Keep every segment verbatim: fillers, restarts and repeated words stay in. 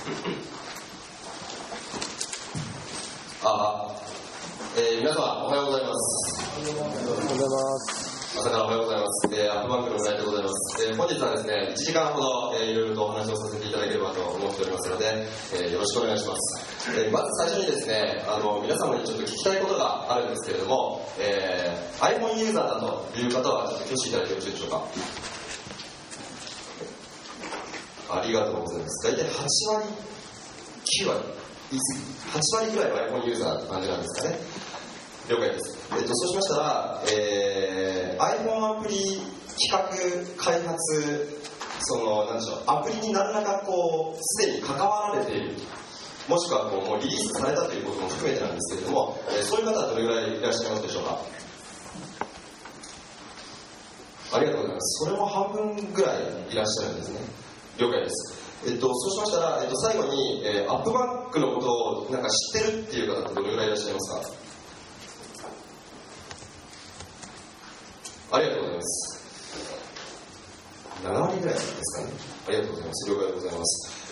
あ、えー、皆様おはようございます。 おはようございます。 朝からおはようございます。えー、アップバンクの村井でございます。えー、本日はですね、いちじかんほど、えー、いろいろとお話をさせていただければと思っておりますので、えー、よろしくお願いします。えー、まず最初にですね、あの皆様にちょっと聞きたいことがあるんですけれども、えー、iPhone ユーザーだという方はちょっと挙手いただいてよろしいでしょうか。ありがとうございます。大体はちわり、きゅうわり、言い過ぎ、はちわりぐらいは iPhone ユーザーって感じなんですかね。了解です。えっと、そうしましたら、えー、iPhone アプリ企画開発、そのなんでしょう、アプリに何らかこうすでに関わられている、もしくはこうもうリリースされたということも含めてなんですけれども、えー、そういう方はどれぐらいいらっしゃいますでしょうか。ありがとうございます。それも半分ぐらいいらっしゃるんですね。了解です。えっと、そうしましたら、えっと、最後に、えー、アップバンクのことをなんか知ってるっていう方ってどれぐらいいらっしゃいますか。ありがとうございます。ななわりぐらいですかね。ありがとうございます。了解でございます。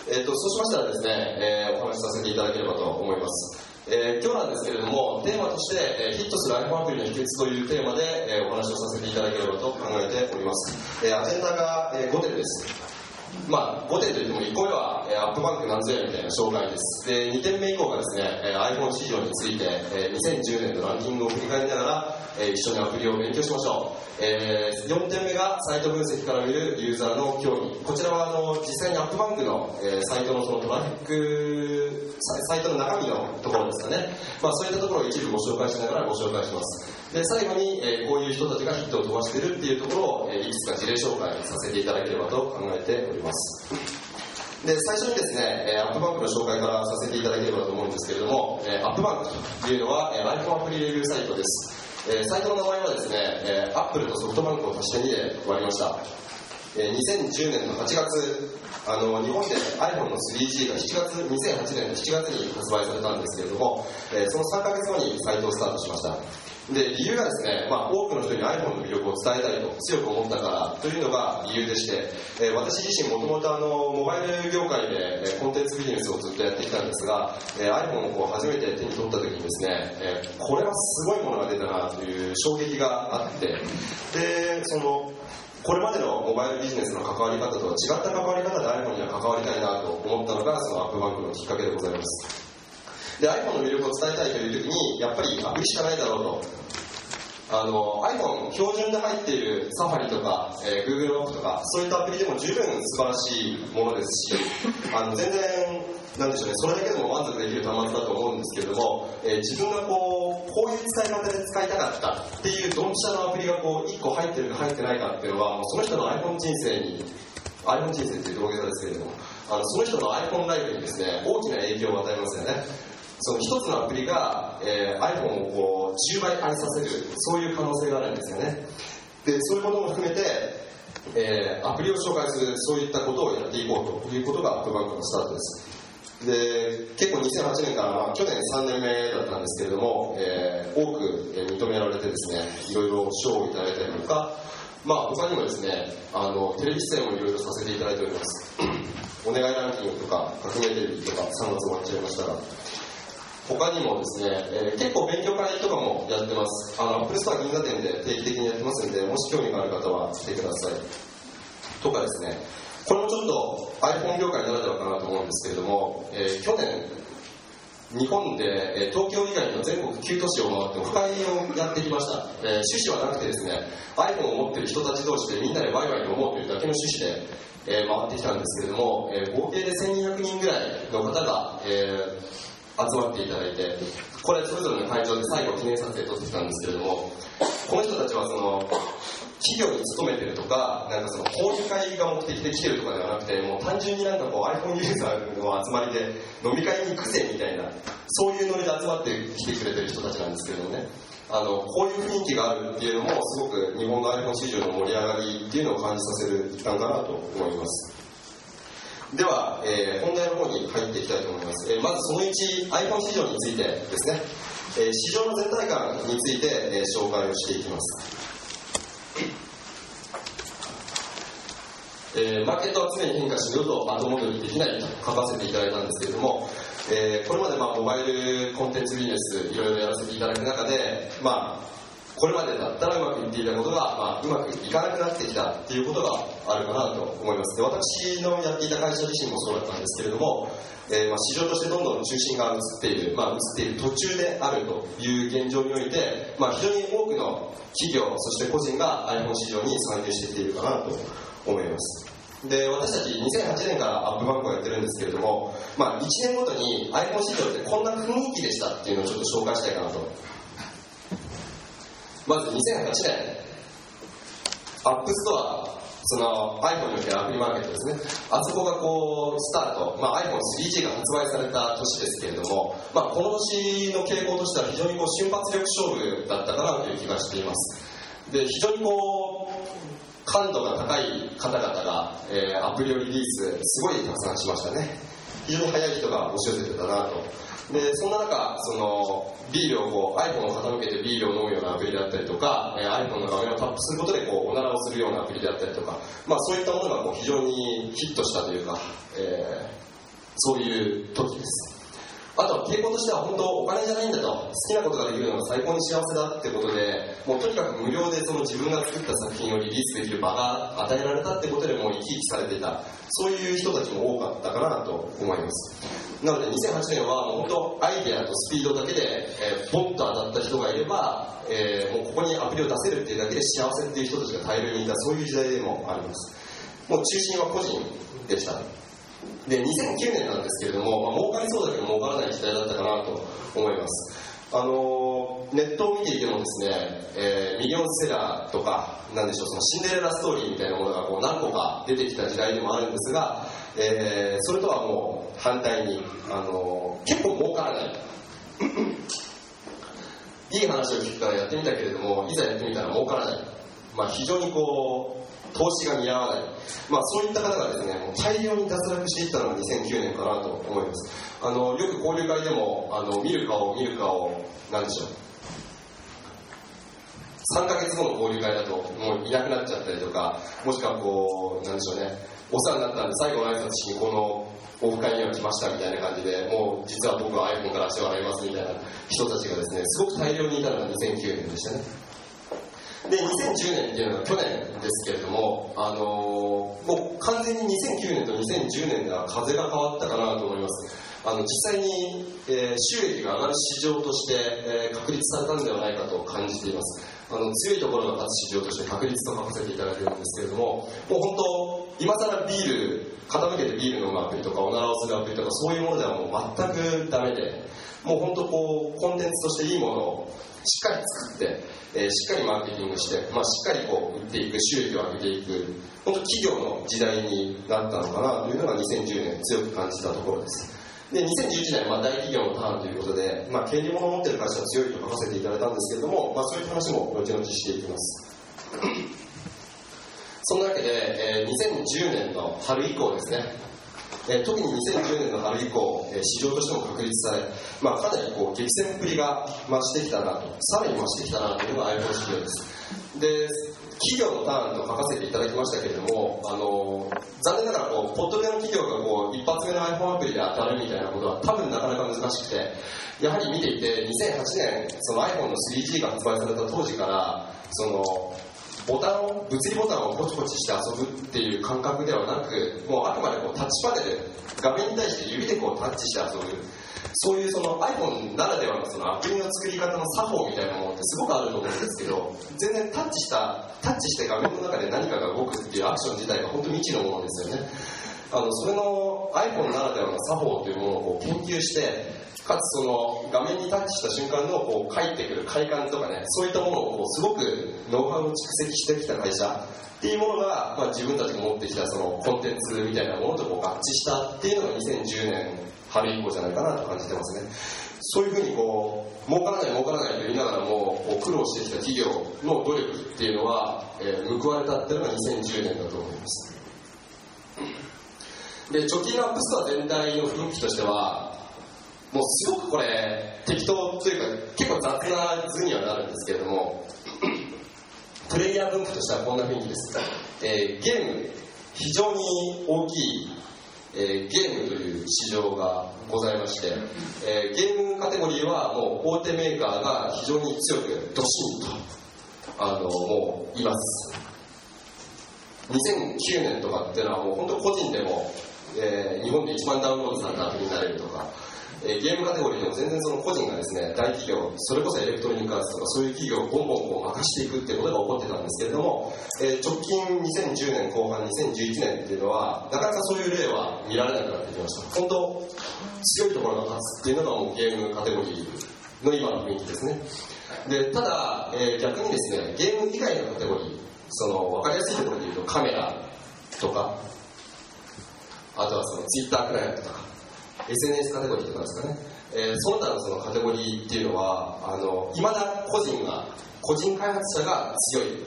えっと、そうしましたらですね、えー、お話しさせていただければと思います。えー、今日なんですけれども、テーマとして、えー、ヒットする iPhone アプリの秘訣というテーマで、えー、お話をさせていただければと考えております。えー、アジェンダが、えー、ごてんです。まあ、ごてんといってもいっこめは、えー、アップバンクなんぞやみたいな紹介です。で、にてんめ以降がですね、えー、iPhone 市場について、えー、にせんじゅうねんのランキングを振り返りながら、えー、一緒にアプリを勉強しましょう。えー、よんてんめがサイト分析から見るユーザーの興味。こちらはあの実際にアップバンクの、えー、サイトのそのトラフィックサイトの中身のところですかね。まあ、そういったところを一部ご紹介しながらご紹介します。で、最後に、えー、こういう人たちがヒットを飛ばしているっていうところを、えー、いくつか事例紹介させていただければと考えております。で、最初にですね、アップバンクの紹介からさせていただければと思うんですけれども、アップバンクというのは iPhone アプリレビューサイトです。サイトの名前はですね、Apple とソフトバンクを足してにで割りました。にせんじゅうねんのはちがつ、あの日本で iPhone の スリージー がしちがつ、にせんはちねんのしちがつに発売されたんですけれども、そのさんかげつごにサイトをスタートしました。で、理由がですね、まあ、多くの人に iPhone の魅力を伝えたいと強く思ったからというのが理由でして、えー、私自身もともとあのモバイル業界で、えー、コンテンツビジネスをずっとやってきたんですが、えー、iPhone をこう初めて手に取った時にですね、えー、これはすごいものが出たなという衝撃があって、で、そのこれまでのモバイルビジネスの関わり方とは違った関わり方で iPhone には関わりたいなと思ったのがそのアップバンクのきっかけでございます。で、iPhone の魅力を伝えたいという時にやっぱりアプリしかないだろうと。あの iPhone 標準で入っているサファリとか、えー、Google マップとかそういったアプリでも十分素晴らしいものですし、あの全然なんでしょうね、それだけでも満足できる端末だと思うんですけれども、えー、自分がこうこういう使い方で使いたかったっていうドンピシャのアプリがこういっこ入ってるか入ってないかっていうのはもうその人の iPhone 人生に iPhone 人生っていう道芸ですけれども、あのその人の iPhone ライフにですね大きな影響を与えますよね。その一つのアプリが、えー、iPhone をこうじゅうばい愛させる、そういう可能性があるんですよね。で、そういうことも含めて、えー、アプリを紹介する、そういったことをやっていこうということがアップバンクのスタートです。で、結構にせんはちねんから、まあ、去年さんねんめだったんですけれども、えー、多く認められてですね、いろいろ賞をいただいたりとか、まあ、他にもですね、あのテレビ出演もいろいろさせていただいております。お願いランキングとか、革命テレビとか、さんがつ終わっちゃいましたが、他にもですね、えー、結構勉強会とかもやってます。あの、アップルストア銀座店で定期的にやってますんで、もし興味がある方は来てください。とかですね、これもちょっと iPhone 業界ならではかなと思うんですけれども、えー、去年、日本で、えー、東京以外の全国きゅう都市を回ってオフ会をやってきました。えー、趣旨はなくてですね、iPhone を持っている人たち同士でみんなでワイワイ飲もうというだけの趣旨で、えー、回ってきたんですけれども、えー、合計でせんにひゃくにんぐらいの方が、えー集まっていただいて、これそれぞれの会場で最後記念撮影撮ってきたんですけれども、この人たちはその企業に勤めてるとか、なんかその交流会が目的で来てるとかではなくて、もう単純になんかこう iPhone ユーザーの集まりで飲み会に行くぜみたいな、そういうノリで集まってきてくれてる人たちなんですけれどもね、あのこういう雰囲気があるっていうのもすごく日本の iPhone 市場の盛り上がりっていうのを感じさせる一環かなと思います。では、えー、本題の方に入っていきたいと思います。えー、まずそのいち、iPhone 市場についてですね、えー、市場の全体感について、えー、紹介をしていきます。 えー、マーケットは常に変化し、二度と後戻りできないと書かせていただいたんですけれども、えー、これまでまあモバイルコンテンツビジネスいろいろやらせていただく中で、まあこれまでだったらうまくいっていたことが、まあ、うまくいかなくなってきたっていうことがあるかなと思います。で、私のやっていた会社自身もそうだったんですけれども、えーまあ、市場としてどんどん中心が移っている、まあ、移っている途中であるという現状において、まあ、非常に多くの企業そして個人が iPhone 市場に参入してきているかなと思います。で、私たちにせんはちねんからアップバンクをやってるんですけれども、まあ、いちねんごとに iPhone 市場ってこんな雰囲気でしたっていうのをちょっと紹介したいかなと。まずにせんはちねん、アップストア、その iPhone におけるアプリマーケットですね、あそこがこうスタート、まあ、アイフォンスリージー が発売された年ですけれども、まあ、この年の傾向としては非常にこう瞬発力勝負だったかなという気がしています。で、非常にこう感度が高い方々が、えー、アプリをリリースすごいたくさんしましたね。非常に早い人が押し寄せてたなと。で、そんな中、そのビールをこう iPhone を傾けてビールを飲むようなアプリであったりとか、えー、iPhone の画面をタップすることでこうおならをするようなアプリであったりとか、まあ、そういったものがこう非常にヒットしたというか、えー、そういう時です。あとは傾向としては本当お金じゃないんだと、好きなことができるのが最高に幸せだってことで、もうとにかく無料でその自分が作った作品をリリースできる場が与えられたってことでもう生き生きされていた、そういう人たちも多かったかなと思います。なのでにせんはちねんはもう本当アイデアとスピードだけで、えー、ポンと当たった人がいれば、えー、もうここにアプリを出せるっていうだけで幸せっていう人たちが大量にいた、そういう時代でもあります。もう中心は個人でした。で、にせんきゅうねんなんですけれども、まあ、儲かりそうだけど儲からない時代だったかなと思います。あのー、ネットを見ていてもですね、えー、ミリオンセラーとかなんでしょう、そのシンデレラストーリーみたいなものがこう何個か出てきた時代でもあるんですが、えー、それとはもう反対に、あのー、結構儲からないいい話を聞くからやってみたけれども、いざやってみたら儲からない、まあ、非常にこう投資が似合わない、まあ、そういった方がですね、もう大量に脱落していったのがにせんきゅうねんかなと思います。あのよく交流会でもあの見る顔見る顔なんでしょう、さんかげつごの交流会だともういなくなっちゃったりとか、もしくはこうなんでしょうね、お世話になったんで最後の挨拶しにこのオフ会には来ましたみたいな感じで、もう実は僕は iPhone から足を洗いますみたいな人たちがですね、すごく大量にいたのがにせんきゅうねんでしたね。で、にせんじゅうねんっていうのが去年ですけれども、あのー、もう完全ににせんきゅうねんとにせんじゅうねんでは風が変わったかなと思います。あの実際に、えー、収益が上がる市場として、えー、確立されたんではないかと感じています。あの強いところが勝つ市場として確立と書かせていただいているんですけれども、もう本当今更ビール傾けてビール飲むアプリとかおならをするアプリとかそういうものではもう全くダメで、もう本当こうコンテンツとしていいものをしっかり作って、えー、しっかりマーケティングして、まあ、しっかりこう売っていく、収益を上げていく、本当企業の時代になったのかなというのがにせんじゅうねん強く感じたところです。で、にせんじゅういちねんは大企業のターンということで、まあ、権利物を持っている会社は強いと書かせていただいたんですけれども、まあ、そういう話も後々していきます。そんなわけで、えー、にせんじゅうねんの春以降ですね、えー、特ににせんじゅうねんの春以降、えー、市場としても確立され、まあ、かなりこう激戦っぷりが増してきたなと、さらに増してきたなというのが iPhone 市場です。で、企業のターンと書かせていただきましたけれども、あのー、残念ながらこうポッドでの企業がこう一発目の iPhone アプリで当たるみたいなことは多分なかなか難しくて、やはり見ていてにせんはちねんその iPhone の スリージー が発売された当時からそのボタンを物理ボタンをポチポチして遊ぶっていう感覚ではなく、もうあくまでこうタッチパネル、画面に対して指でこうタッチして遊ぶ、そういうその iPhone ならではのそのアプリの作り方の作法みたいなものってすごくあると思うんですけど、全然タッチしたタッチして画面の中で何かが動くっていうアクション自体が本当に未知のものですよね。あのそれの iPhone ならではの作法というものをこう研究して、かつその画面にタッチした瞬間のこう返ってくる快感とかね、そういったものをこうすごくノウハウを蓄積してきた会社っていうものが、まあ、自分たちが持ってきたそのコンテンツみたいなものとこう合致したっていうのがにせんじゅうねん春以降じゃないかなと感じてますね。そういうふうにこう儲からない儲からないと言いながらもこう苦労してきた企業の努力っていうのは、えー、報われたっていうのがにせんじゅうねんだと思います。で、直近のアップストア全体の雰囲気としてはもうすごくこれ適当というか結構雑な図にはなるんですけれども、プレイヤー分布としてはこんな雰囲気です。えー、ゲーム非常に大きい、えー、ゲームという市場がございまして、えー、ゲームカテゴリーはもう大手メーカーが非常に強くドシンとあのもういます。にせんきゅうねんとかっていうのはもう本当個人でも、えー、日本で一番ダウンロードされたアプリになれるとか、えー、ゲームカテゴリーでも全然その個人がですね、大企業、それこそエレクトロニックアーツとかそういう企業をボンボンこう任していくっていうことが起こってたんですけれども、えー、直近にせんじゅうねんこう半にせんじゅういちねんっていうのはなかなかそういう例は見られなくなってきました。本当強いところが勝つっていうのがもうゲームカテゴリーの今の雰囲気ですね。でただ、えー、逆にですね、ゲーム以外のカテゴリー、その分かりやすいところで言うとカメラとか、あとはそのツイッタークライアントとか エスエヌエス カテゴリーとかですかね、えー、その他のそのカテゴリーっていうのはあの未だ個人が個人開発者が強いです。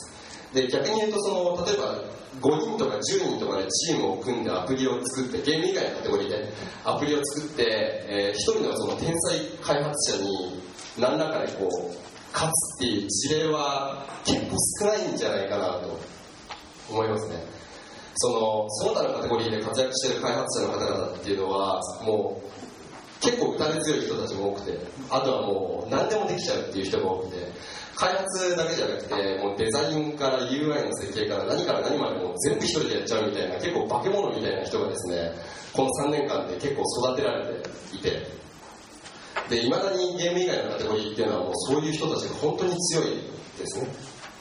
で逆に言うとその例えばごにんとかじゅうにんとかでチームを組んでアプリを作って、ゲーム以外のカテゴリーでアプリを作って、えー、一人のその天才開発者に何らかでこう勝つっていう事例は結構少ないんじゃないかなと思いますね。そのその他のカテゴリーで活躍している開発者の方々っていうのはもう結構打たれ強い人たちも多くて、あとはもう何でもできちゃうっていう人が多くて、開発だけじゃなくてもうデザインから ユーアイ の設計から何から何までも全部一人でやっちゃうみたいな、結構化け物みたいな人がですね、このさんねんかんで結構育てられていて、で未だにゲーム以外のカテゴリーっていうのはもうそういう人たちが本当に強いですね。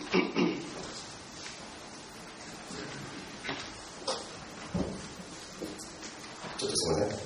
ちょっとすいません。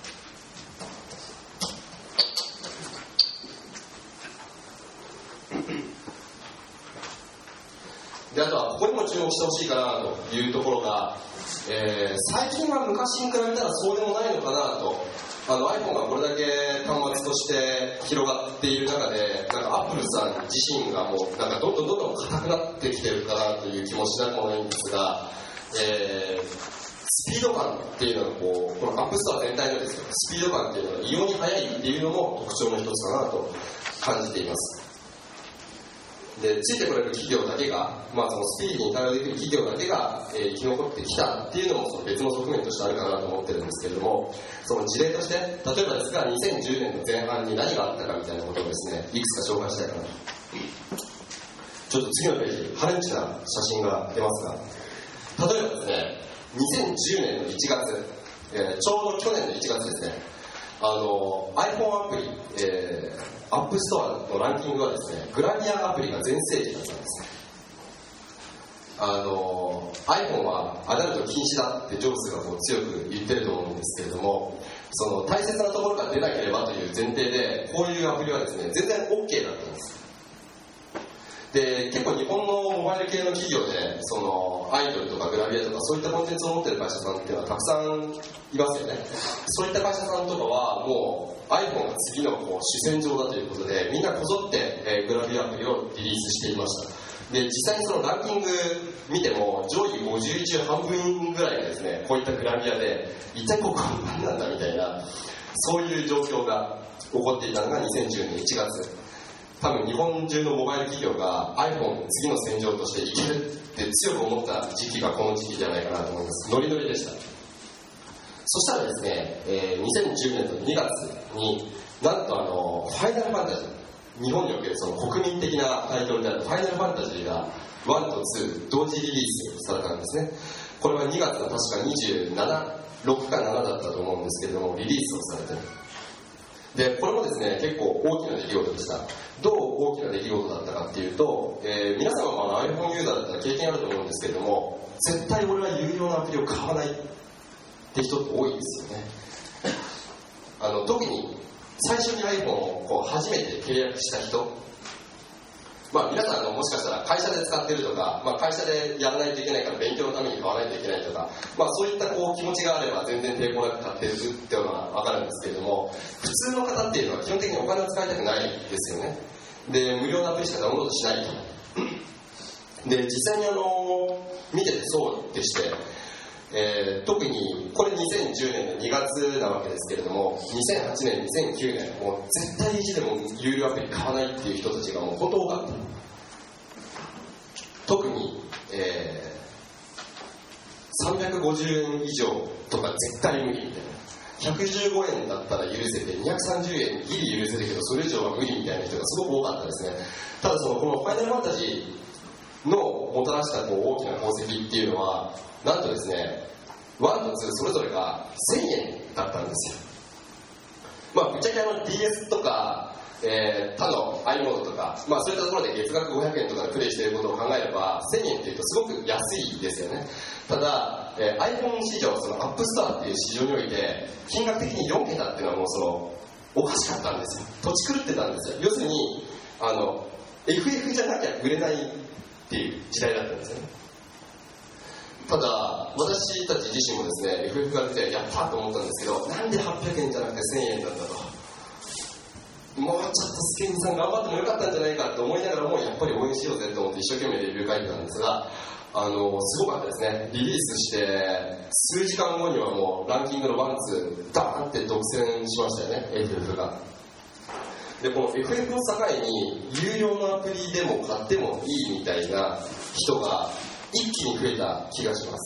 であとはここにも注目してほしいかなというところが、えー、最近は昔に比べたらそうでもないのかなと、あの iPhone がこれだけ端末として広がっている中で、なんか Apple さん自身がもうなんかどんどんどんどん硬くなってきてるかなという気もしなくもないんですが、えー、スピード感っていうのがこう、この App Store 全体のですね、スピード感っていうのが異様に速いっていうのも特徴の一つかなと感じています。でついてこれる企業だけが、まあ、そのスピーディーに対応できる企業だけが、えー、生き残ってきたっていうのもその別の側面としてあるかなと思ってるんですけれども、その事例として例えばですがにせんじゅうねんの前半に何があったかみたいなことをですね、いくつか紹介したいかなと。ちょっと次のページ、ハレンチな写真が出ますが、例えばですね、にせんじゅうねんのいちがつ、えー、ちょうど去年のいちがつですね、あの iPhone アプリ、えーアップストアのランキングはですね、グラビアアプリが全盛期だったんですね。あの iPhone はアダルト禁止だってジョブズがこう強く言ってると思うんですけれども、その大切なところから出なければという前提でこういうアプリはですね全然 OK だったんです。で結構日本のモバイル系の企業でそのアイドルとかグラビアとかそういったコンテンツを持ってる会社さんっていうのはたくさんいますよね。そういった会社さんとかはもう iPhone が次のこう主戦場だということでみんなこぞって、えー、グラビアアプリをリリースしていました。で実際にそのランキング見ても上位ごじゅういちゅう半分ぐらいがですねこういったグラビアで一体ここは何なんだみたいな、そういう状況が起こっていたのがにせんじゅうねんいちがつ。多分日本中のモバイル企業が iPhone 次の戦場としていけるって強く思った時期がこの時期じゃないかなと思います。ノリノリでした。そしたらですね、えー、にせんじゅうねんのにがつになんとあのファイナルファンタジー、日本におけるその国民的なタイトルであるファイナルファンタジーがワンとツー同時リリースされたんですね。これはにがつの確かにじゅうなな、ろくかななだったと思うんですけれどもリリースをされてる。でこれもですね結構大きな出来事でした。どう大きな出来事だったかっていうと、えー、皆様もあの iPhone ユーザーだったら経験あると思うんですけれども、絶対俺は有料のアプリを買わないって人って多いですよね。あの特に最初に iPhone をこう初めて契約した人、まあ皆さんあのもしかしたら会社で使ってるとか、まあ、会社でやらないといけないから勉強のために買わないといけないとか、まあ、そういったこう気持ちがあれば全然抵抗なく買ってるっていうのは分かるんですけれども、普通の方っていうのは基本的にお金を使いたくないですよね。で無料のアプリしかダウンロードしないと。で実際にあの見ててそうでして、えー、特にこれにせんじゅうねんのにがつなわけですけれども、にせんはちねん、にせんきゅうねんもう絶対意地でも有料アプリ買わないっていう人たちがもう本当多かった。特に、えさんびゃくごじゅうえん以上とか絶対無理みたいな、ひゃくじゅうごえんだったら許せてにひゃくさんじゅうえんギリ許せるけどそれ以上は無理みたいな人がすごく多かったですね。ただそのこのファイナルファンタジーのもたらしたこう大きな功績っていうのはなんとですねワンとツーそれぞれがせんえんだったんですよ。まあぶっちゃけあの ディーエス とか、えー、他の i モードとか、まあ、そういったところで月額ごひゃくえんとかでプレイしていることを考えればせんえんっていうとすごく安いですよね。ただ、えー、iPhone 市場その App Store っていう市場において金額的によんけたっていうのはもうそのおかしかったんですよ。土地狂ってたんですよ。要するにあの エフエフ じゃなきゃ売れないっていう時代だったんですよね。ただ私たち自身もですね エフエフ が出てやったと思ったんですけど、なんではっぴゃくえんじゃなくてせんえんなんだと、もうちょっとスケンさん頑張ってもよかったんじゃないかと思いながらもやっぱり応援しようぜと思って一生懸命レビュー書いてたんですが、あのすごかったですね。リリースして数時間後にはもうランキングのワンツーダーンって独占しましたよね エフエフ が。でこの エフエフ を境に有料のアプリでも買ってもいいみたいな人が一気に増えた気がします。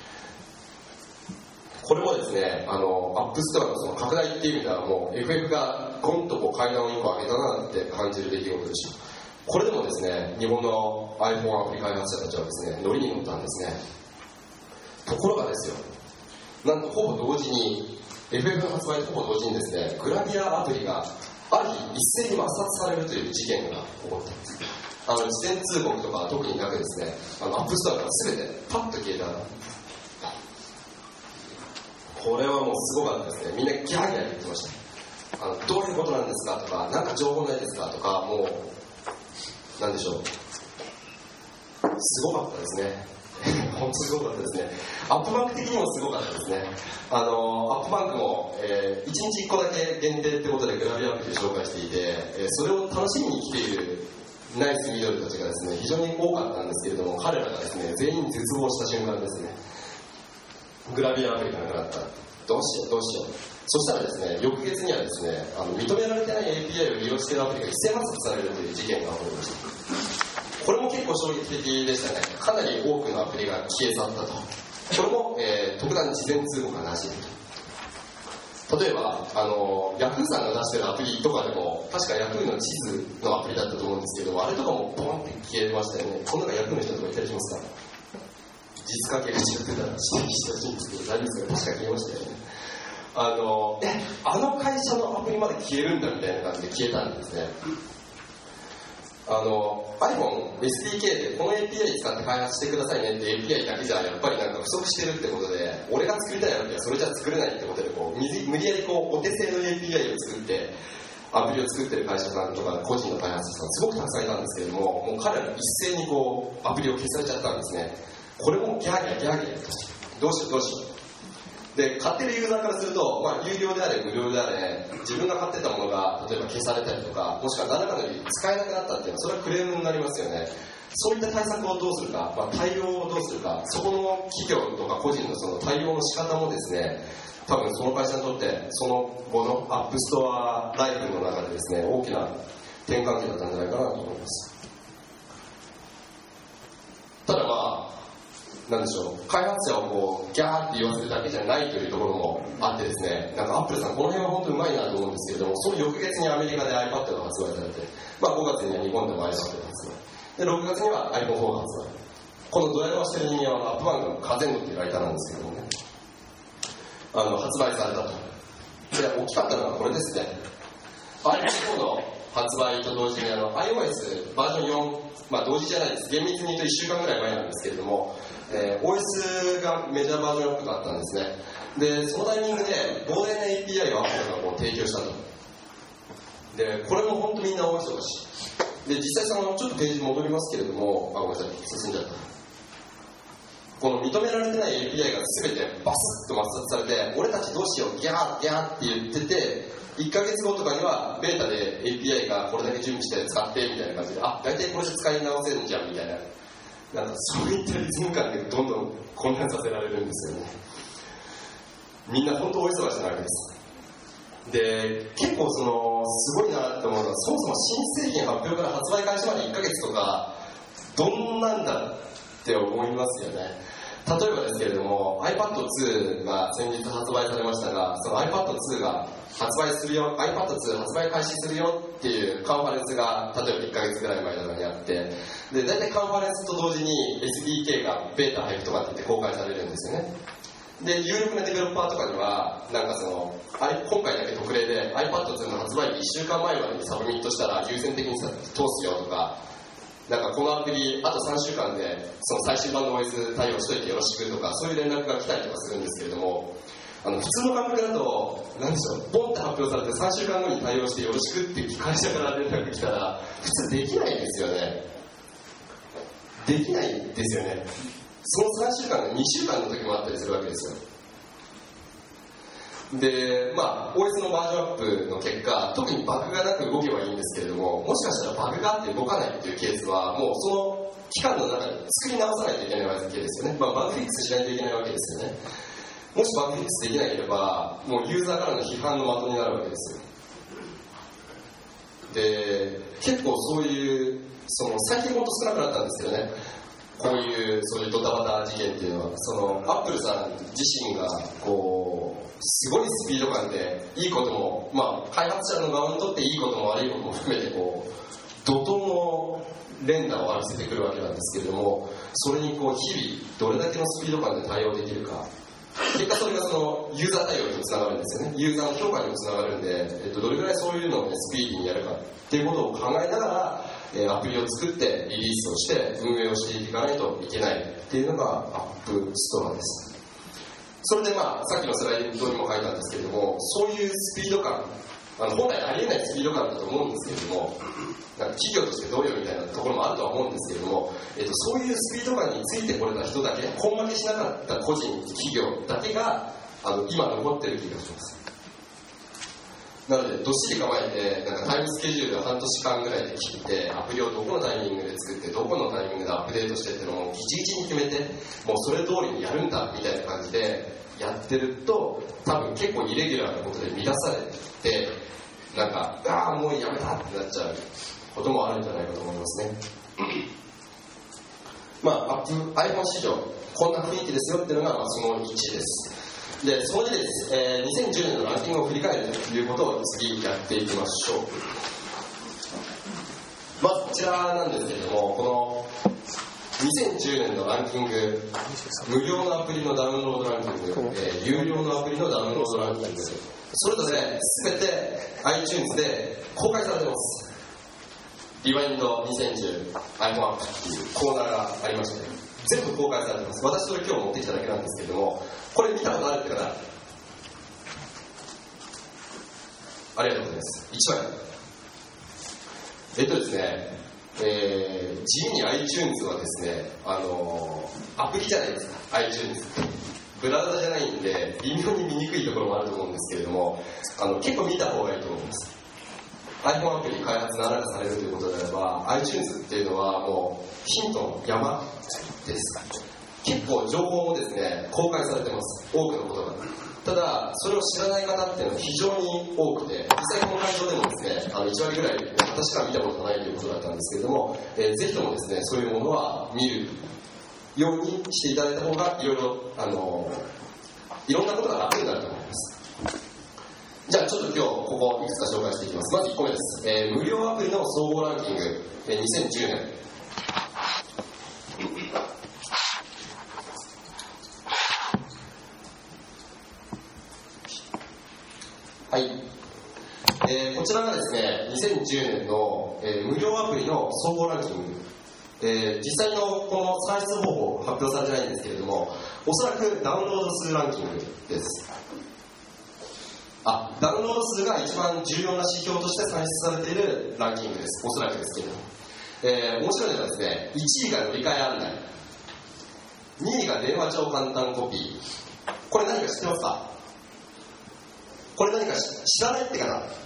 これもですねあのアップストアのその拡大っていう意味ではもう エフエフ がゴンとこう階段を一個上げたなって感じる出来事でした。これでもですね日本の iPhone アプリ開発者たちはですねノリに乗ったんですね。ところがですよ、なんとほぼ同時に エフエフ の発売とほぼ同時にですねグラビアアプリがある日一斉に抹殺されるという事件が起こったんです。あの事前通告とか特になくですねあのアップストアから全てパッと消えた。これはもうすごかったですね。みんなギャーギャー言ってました。あのどういうことなんですかとか、なんか情報ないですかとか、もうなんでしょう、すごかったですね本当すごかったですね。アップバンク的にもすごかったですね。あのアップバンクも、えー、いちにちいっこだけ限定ってことでグラビアアプリを紹介していて、えー、それを楽しみに来ているナイスミドルたちがですね非常に多かったんですけれども、彼らがですね全員絶望した瞬間ですね。グラビアアプリがなくなった。どうしようどうしよう。そしたらですね翌月にはですねあの認められてない エーピーアイ を利用しているアプリが一斉抹殺されるという事件が起こりました。これも結構衝撃的でしたね。かなり多くのアプリが消え去ったと。これも、えー、特段事前通告がなしでと。例えばあのヤフーさんが出してるアプリとかでも確かヤフーの地図のアプリだったと思うんですけど、あれとかもボンって消えましたよね。この中ヤフーの人とかいたりしますか？実家系が違ってたら指摘してほしいんですけど大丈夫ですか？確か消えましたよね。あのえあの会社のアプリまで消えるんだみたいな感じで消えたんですね。あの iPhone エスディーケー でこの エーピーアイ 使って開発してくださいねって エーピーアイ だけじゃやっぱりなんか不足してるってことで、俺が作りたいアプリはそれじゃ作れないってことでこう無理やりこうお手製の エーピーアイ を作ってアプリを作ってる会社さんとか個人の開発者さんすごくたくさんいたんですけれども、もう彼らが一斉にこうアプリを消されちゃったんですね。これもギャーギャーギャーギャーどうしようどうしようで、買ってるユーザーからすると、まあ、有料であれ無料であれ自分が買ってたものが例えば消されたりとか、もしくは何らかの理由で使えなくなったっていうのはそれはクレームになりますよね。そういった対策をどうするか、まあ、対応をどうするか、そこの企業とか個人のその対応の仕方もですね多分その会社にとってその後のアップストアライフの中でですね大きな転換期だったんじゃないかなと思います。ただまあなんでしょう、開発者をこうギャーって言わせるだけじゃないというところもあってですね、なんかアップルさんこの辺は本当にうまいなと思うんですけれども、その翌月にアメリカで iPad が発売されて、まあ、ごがつには日本でも iPad が発売で、ろくがつには アイフォンフォー が発売。このドヤ顔してる人間はアップバンクのカゼンドっていうライターなんですけどもね、あの発売されたと。で大きかったのはこれですね、 アイフォンフォー の発売と同時にあの iOS バージョンよん、まあ同時じゃないです、厳密に言うといっしゅうかんぐらい前なんですけれども、えー、オーエス がメジャーバージョンアップがあったんですね。でそのタイミングで膨大な エーピーアイ をアップルがこう提供したと。でこれも本当みんな大忙しで、実際そのちょっとページ戻りますけれども、あごめんなさい進んじゃった。この認められてない エーピーアイ が全てバスッと抹殺されて、俺たちどうしようギャーギャーって言ってて、いっかげつごとかにはベータで エーピーアイ がこれだけ準備して使ってみたいな感じで、あ大体これで使い直せるんじゃんみたいな、なんかそういったリズム感でどんどん混乱させられるんですよね。みんな本当大忙しなわけです。で結構そのすごいなって思うのは、そもそも新製品発表から発売開始までいっかげつとかどんなんだって思いますよね。 例えばですけれども アイパッドツー が先日発売されましたが、その アイパッドツー が発売するよ アイパッドツー 発売開始するよっていうカンファレンスが例えばいっかげつぐらい前などにあって、で大体カンファレンスと同時に エスディーケー がベータ配布とかって言って公開されるんですよね。で有力なデベロッパーとかにはなんかその今回だけ特例で アイパッドツー の発売日いっしゅうかんまえまでにサブミットしたら優先的に通すよとか、なんかこのアプリあとさんしゅうかんでその最新版の オーエス 対応しといてよろしくとか、そういう連絡が来たりとかするんですけれども、あの普通の感覚だと何でしょう、ボンって発表されてさんしゅうかんごに対応してよろしくって会社から連絡来たら普通できないですよね。できないですよね。そのさんしゅうかんがにしゅうかんの時もあったりするわけですよ。で、まあ オーエス のバージョンアップの結果、特にバグがなく動けばいいんですけれども、もしかしたらバグがあって動かないっていうケースはもうその期間の中で作り直さないといけないわけですよね。まあ、バグフィックスしないといけないわけですよね。もしバグフィックスできなければもうユーザーからの批判の的になるわけですよ。で、結構そういうその最近ほんと少なくなったんですよね。こういうそういうドタバタ事件っていうのは、そのアップルさん自身がこうすごいスピード感でいいことも、まあ開発者の側にとっていいことも悪いことも含めてこう怒涛の連打を浴びせてくるわけなんですけれども、それにこう日々どれだけのスピード感で対応できるか、結果それがそのユーザー対応につながるんですよね。ユーザーの評価にもつながるんで、えっと、どれぐらいそういうのを、ね、スピーディーにやるかっていうことを考えながら、えー、アプリを作ってリリースをして運営をしていかないといけないっていうのがアップストアです。それでまあさっきのスライドにも書いたんですけれども、そういうスピード感、あの本来ありえないスピード感だと思うんですけれども、なんか企業としてどうよみたいなところもあるとは思うんですけれども、えっと、そういうスピード感についてこれた人だけ、根負けしなかった個人企業だけがあの今残ってる気がします。なのでどっしり構えてなんかタイムスケジュールを半年間ぐらいで切って、アプリをどこのタイミングで作ってどこのタイミングでアップデートしてっていうのをギチギチに決めて、もうそれ通りにやるんだみたいな感じでやってると、多分結構イレギュラーなことで乱されて、なんかああもうやめたってなっちゃうこともあるんじゃないかと思いますね。まあ iPhone 市場こんな雰囲気ですよっていうのが、まあ、そのいちです。でそのにです、えー、にせんじゅうねんのランキングを振り返るということを次やっていきましょう。まずこちらなんですけれども、このにせんじゅうねんのランキング、無料のアプリのダウンロードランキング、えー、有料のアプリのダウンロードランキング、それぞれ全て iTunes で公開されてます。リワインドにせんじゅう iPhone アップっていうコーナーがありまして、全部公開されてます。私それ今日持ってきただけなんですけれども、これ見たことあるって方、ありがとうございます。いちまいえっとですね、えー、地味に iTunes はですね、あのー、アプリじゃないですか。 iTunes ブラウザじゃないんで微妙に見にくいところもあると思うんですけれども、あの結構見た方がいいと思います。 iPhone アプリ開発が新たされるということであれば iTunes っていうのはもうヒントの山です。結構情報もですね公開されてます。多くのことが。ただそれを知らない方っていうのは非常に多くて、実際この会場でもですねあのいち割ぐらい私から見たことがないということだったんですけれども、えー、ぜひともですねそういうものは見るようにしていただいた方がいろいろあのいろんなことが楽になると思います。じゃあちょっと今日ここいくつか紹介していきます。まずいっこめです、えー、無料アプリの総合ランキング、えー、にせんじゅうねん。はい、えー、こちらがですねにせんじゅうねんの、えー、無料アプリの総合ランキング、えー、実際のこの算出方法発表されてないんですけれども、おそらくダウンロード数ランキングです。あ、ダウンロード数が一番重要な指標として算出されているランキングです。おそらくですけれども、えー、面白いのがですね、いちいが乗り換え案内、にいが電話帳簡単コピー。これ何か知ってますか？これ何か知らないって方、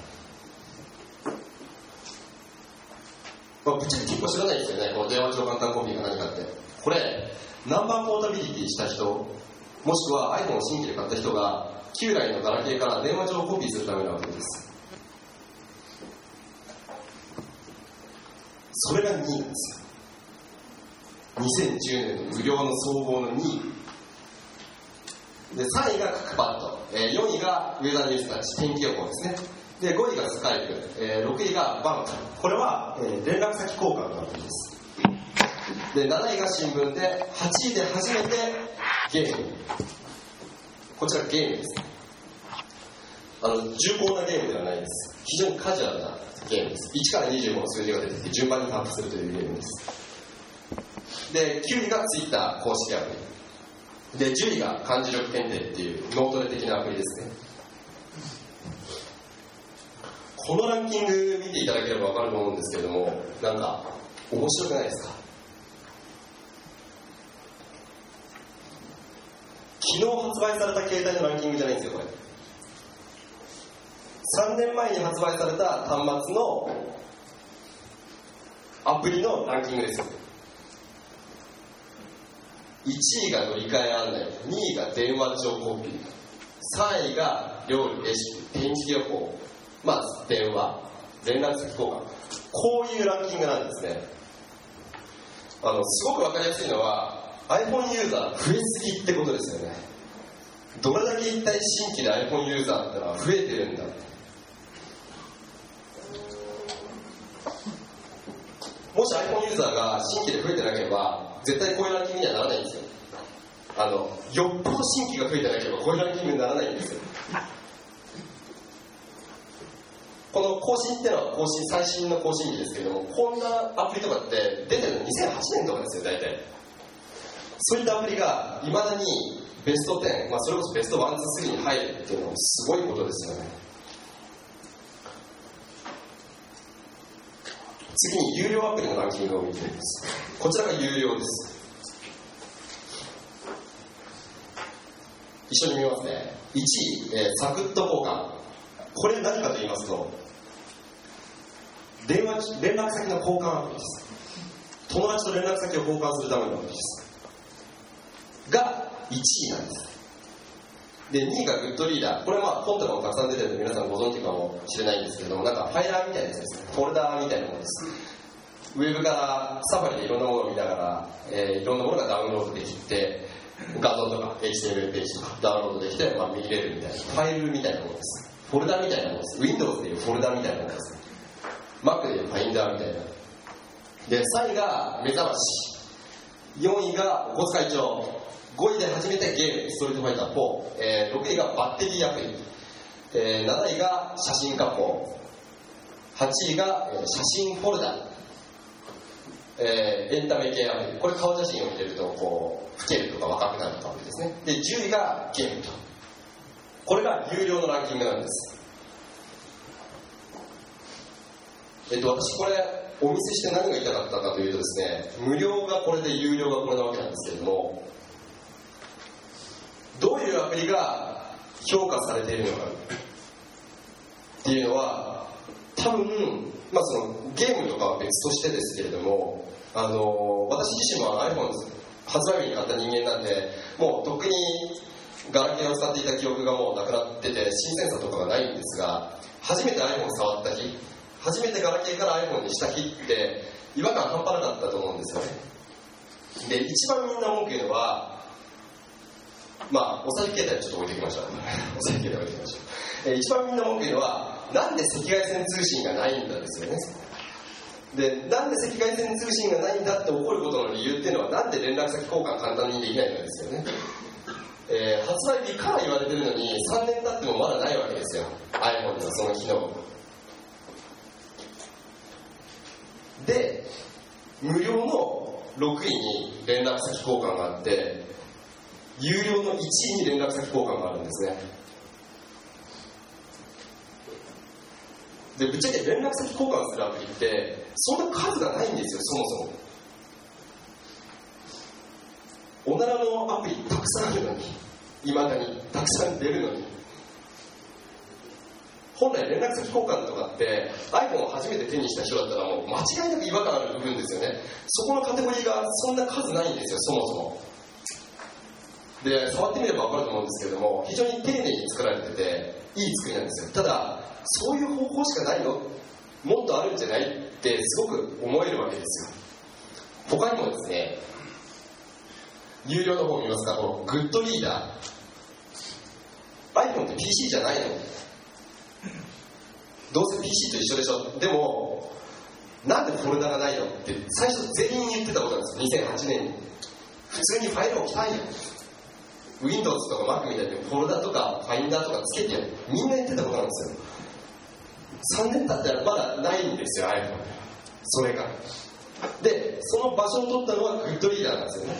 まあ、ぶっちゃけ結構知らないですよね。この電話帳簡単コピーが何かって。これナンバーポータビリティした人、もしくは iPhone を新規で買った人が旧来のガラケーから電話帳をコピーするためのアプリです。それがにいなんですよ。にせんじゅうねんの無料の総合のにい、 でさんいがクックパッド、えー、よんいがウェザーニュースタッチ、天気予報ですね。でごいがスカイプ、えー、ろくいがバンク、これは、えー、連絡先交換のアプリです。でなないが新聞で、はちいで初めてゲーム、こちらゲームですね。あの重厚なゲームではないです。非常にカジュアルなゲームです。いちからにじゅうごの数字が出てきて順番にタップするというゲームです。できゅういがツイッター公式アプリで、じゅういが漢字力検定っていう脳トレ的なアプリですね。このランキング見ていただければ分かると思うんですけれども、なんか面白くないですか？昨日発売された携帯のランキングじゃないんですよ、これ。さんねんまえに発売された端末のアプリのランキングですよ。いちいが乗り換え案内、にいが電話帳コピー、さんいが料理レシピ、天気予報、まあ電話、連絡先交換、こういうランキングなんですね。あのすごく分かりやすいのは iPhone ユーザー増えすぎってことですよね。どれだけ一体新規で iPhone ユーザーってのは増えてるんだ。もし iPhone ユーザーが新規で増えてなければ絶対こういうランキングにはならないんですよ。あのよっぽど新規が増えてなければこういうランキングにならないんですよ。この更新ってのは更新、最新の更新日ですけれども、こんなアプリとかって出てるのにせんはちねんとかですよ、大体。そういったアプリがいまだにベストじゅう、まあ、それこそベストいち、に、さんに入るっていうのもすごいことですよね。次に有料アプリのランキングを見てみます。こちらが有料です。一緒に見ますね。いちい、えー、サクッと交換。これ何かと言いますと、電話連絡先の交換アプリです。友達と連絡先を交換するためのアプリですがいちいなんです。でにいがグッドリーダー、これはまあ本とかもたくさん出てるので皆さんご存知かもしれないんですけども、なんかファイラーみたいなやつですね。フォルダーみたいなものです。ウェブからサファリでいろんなものを見ながら、えー、いろんなものがダウンロードできて、画像とか エイチティーエムエル ページとかダウンロードできて、まあ、見れるみたいなファイルみたいなものです。フォルダみたいなものです。 Windows でいうフォルダみたいなものです。 Mac でいうファインダーみたいな。でさんいが目覚まし、よんいがお小遣い帳、ごいで初めてゲームストリートファイターフォー、えー、ろくいがバッテリーアプリ、えー、なないが写真加工、はちいが、えー、写真フォルダ、えー、エンタメ系アプリ、これ顔写真を入れるとこう老けるとか若くなるとかですね。でじゅういがゲームと、これが有料のランキングなんです。えっと私これお見せして何が言いたかったかというとですね、無料がこれで有料がこれなわけなんですけれども、どういうアプリが評価されているのかっていうのは多分、まあ、そのゲームとかは別としてですけれども、あの私自身も iPhone 発売日に買った人間なんで、もうとっくにガラケーを使っていた記憶がもうなくなってて新鮮さとかがないんですが、初めて iPhone を触った日、初めてガラケーから iPhone にした日って違和感半端なかったと思うんですよね。で一番みんな文句言うのは、まあお財布携帯ちょっと置いておきましょうお財布携帯置いておきましょう、えー、一番みんな文句言うのは、なんで赤外線通信がないんだですよね。でなんで赤外線通信がないんだって怒ることの理由っていうのは、なんで連絡先交換簡単にできないんですよね。えー、発売日から言われてるのにさんねん経ってもまだないわけですよ、 iPhone にはその機能で。無料のろくいに連絡先交換があって、有料のいちいに連絡先交換があるんですね。でぶっちゃけ連絡先交換するアプリってそんな数がないんですよ、そもそも。おならのアプリたくさんあるのに、いまだにたくさん出るのに、本来連絡先交換とかって iPhone を初めて手にした人だったらもう間違いなく違和感ある部分ですよね。そこのカテゴリーがそんな数ないんですよ、そもそも。で触ってみれば分かると思うんですけれども、非常に丁寧に作られてていい作りなんですよ。ただそういう方法しかないの、もっとあるんじゃないってすごく思えるわけですよ。他にもですね、有料の方を見ますか、このグッドリーダー、 iPhone って ピーシー じゃないの？どうせ ピーシー と一緒でしょ。でもなんでフォルダがないのって最初全員言ってたことなんですよ。にせんはちねんに普通にファイル置きたいよ、 Windows とか Mac みたいにフォルダとかファインダーとかつけてよ、みんな言ってたことなんですよ。さんねん経ったらまだないんですよ iPhone それが。でその場所を取ったのはグッドリーダーなんですよね。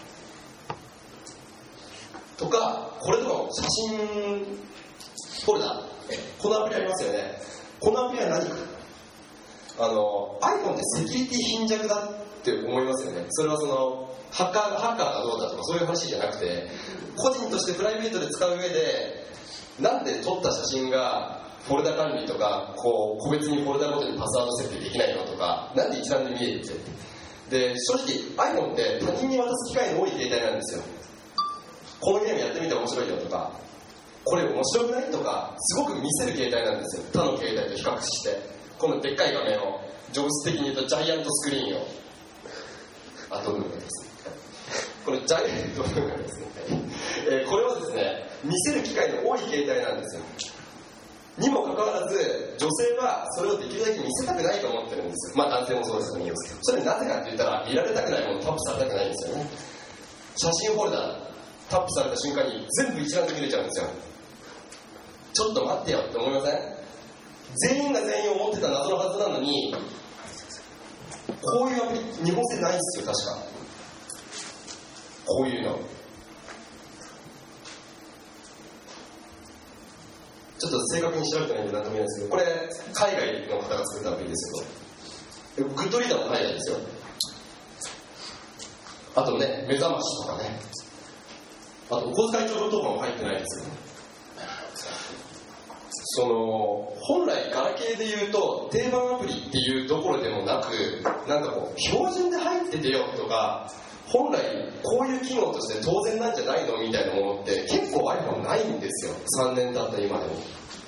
とかこれとかも写真フォルダ、このアプリありますよね。このアプリは何か、あの iPhone ってセキュリティ貧弱だって思いますよね。それはそのハッカー、ハッカーがどうだとかそういう話じゃなくて、個人としてプライベートで使う上でなんで撮った写真がフォルダ管理とかこう個別にフォルダごとにパスワード設定できないのとか、なんで一覧で見えるって。で正直 iPhone って他人に渡す機会の多い携帯なんですよ。このゲームやってみて面白いよとか、これ面白くないとかすごく見せる携帯なんですよ。他の携帯と比較してこのでっかい画面を、上質的に言うとジャイアントスクリーンを、あドブルがですこれジャイアントドブルがですね、えー、これをですね見せる機会の多い携帯なんですよ。にもかかわらず女性はそれをできるだけ見せたくないと思ってるんですよ。まあ男性もそうですけど、それなぜかって言ったら見られたくないものタップされたくないんですよね。写真フォルダタップされた瞬間に全部一覧で見れちゃうんですよ。ちょっと待ってよって思いません？全員が全員を持ってた謎のはずなのに、こういうアプリ日本製ないんですよ確か。こういうのちょっと正確に調べてないんで何とも言えないですけど、これ海外の方が作ったアプリですけど、グッドリーダーも海外ですよ。あとね目覚ましとかね、あとお小遣い帳とかも入ってないですよね。その本来ガラケーでいうと定番アプリっていうところでもなく、なんかこう標準で入っててよとか、本来こういう機能として当然なんじゃないのみたいなものって結構 iPhone ないんですよ、さんねん経った今でも。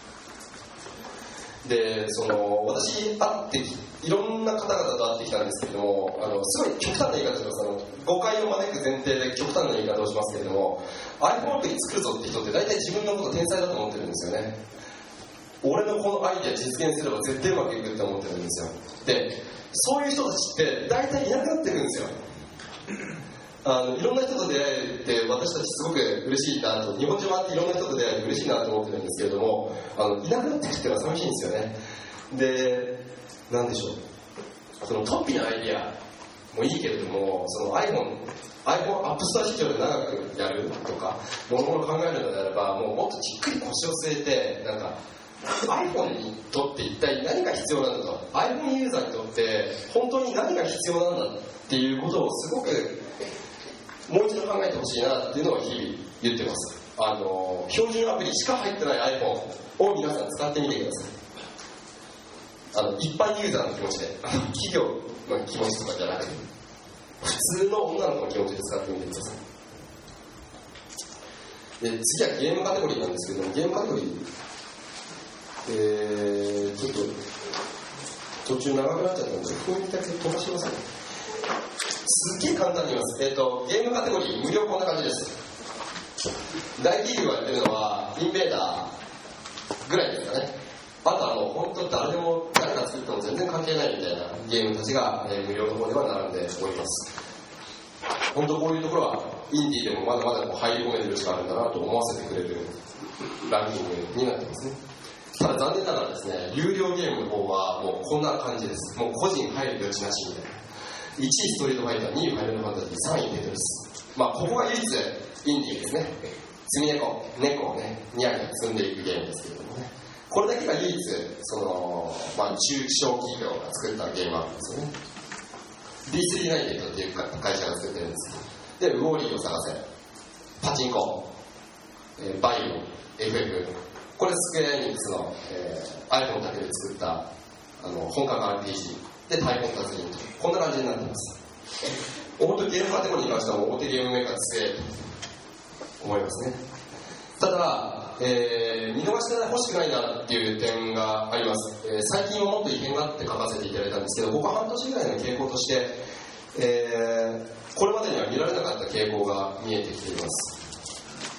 でその私会っていろんな方々と会ってきたんですけれども、あのすごい極端な言い方します。あの誤解を招く前提で極端な言い方をしますけれども、 iPhone アプリ作るぞって人って大体自分のこと天才だと思ってるんですよね。俺のこのアイデア実現すれば絶対うまくいくって思ってるんですよ。でそういう人たちって大体いなくなってくるんですよ。あのいろんな人と出会えて私たちすごく嬉しいなと、日本中回っていろんな人と出会えて嬉しいなと思ってるんですけれども、あのいなくなってくるっていうのは寂しいんですよね。でなんでしょう、そのトッピーなアイデアもいいけれども、その iPhone iPhone アップストア市場で長くやるとかものを考えるのであれば、もうもっとじっくり腰を据えて、なんか iPhone にとって一体何が必要なんだと、 iPhone ユーザーにとって本当に何が必要なんだっていうことをすごくもう一度考えてほしいなっていうのを日々言ってます。あの標準アプリしか入ってない iPhone を皆さん使ってみてください。あの一般ユーザーの気持ちで、企業の気持ちとかじゃなくて普通の女の子の気持ちで使ってみてください。で次はゲームカテゴリーなんですけども、ゲームカテゴリー、えー、ちょっと途中長くなっちゃったんで雰囲気だけ飛ばしますね。すっげえ簡単に言います。えーと、ゲームカテゴリー無料こんな感じです。大企業がやってるのはインベーダーぐらいですかね。あとはもう本当誰でも誰が作っても全然関係ないみたいなゲームたちが、えー、無料の方では並んでおります。本当こういうところはインディーでもまだまだこう入り込める余地があるんだなと思わせてくれるランキングになってますね。ただ残念ながらですね、有料ゲームの方はもうこんな感じです。もう個人入る余地なしみたいな。いちいストリートファイター、にいファイナルファンタジー、さんいテトリス。まあここが唯一インディーですね。積み猫、猫をね、ニャニャ積んでいくゲームですけれどもね。これだけが唯一その、まあ、中小企業が作ったゲームなんですよね。ディースリー ナインテッドっていう会社が作ってるんですけど、でウォーリーを探せ、パチンコ、えー、バイオ、エフエフ、これスクエアエニックスの、えー、iPhone だけで作ったあの本格 アールピージー で太鼓の達人と、こんな感じになってます。本当にゲームカテゴリーに関しては大手ゲームメーカー強いと思いますね。ただ、えー、見逃してほしくないなっていう点があります。えー、最近はもっと異変があって書かせていただいたんですけど、ここ半年ぐらいの傾向として、えー、これまでには見られなかった傾向が見えてきています。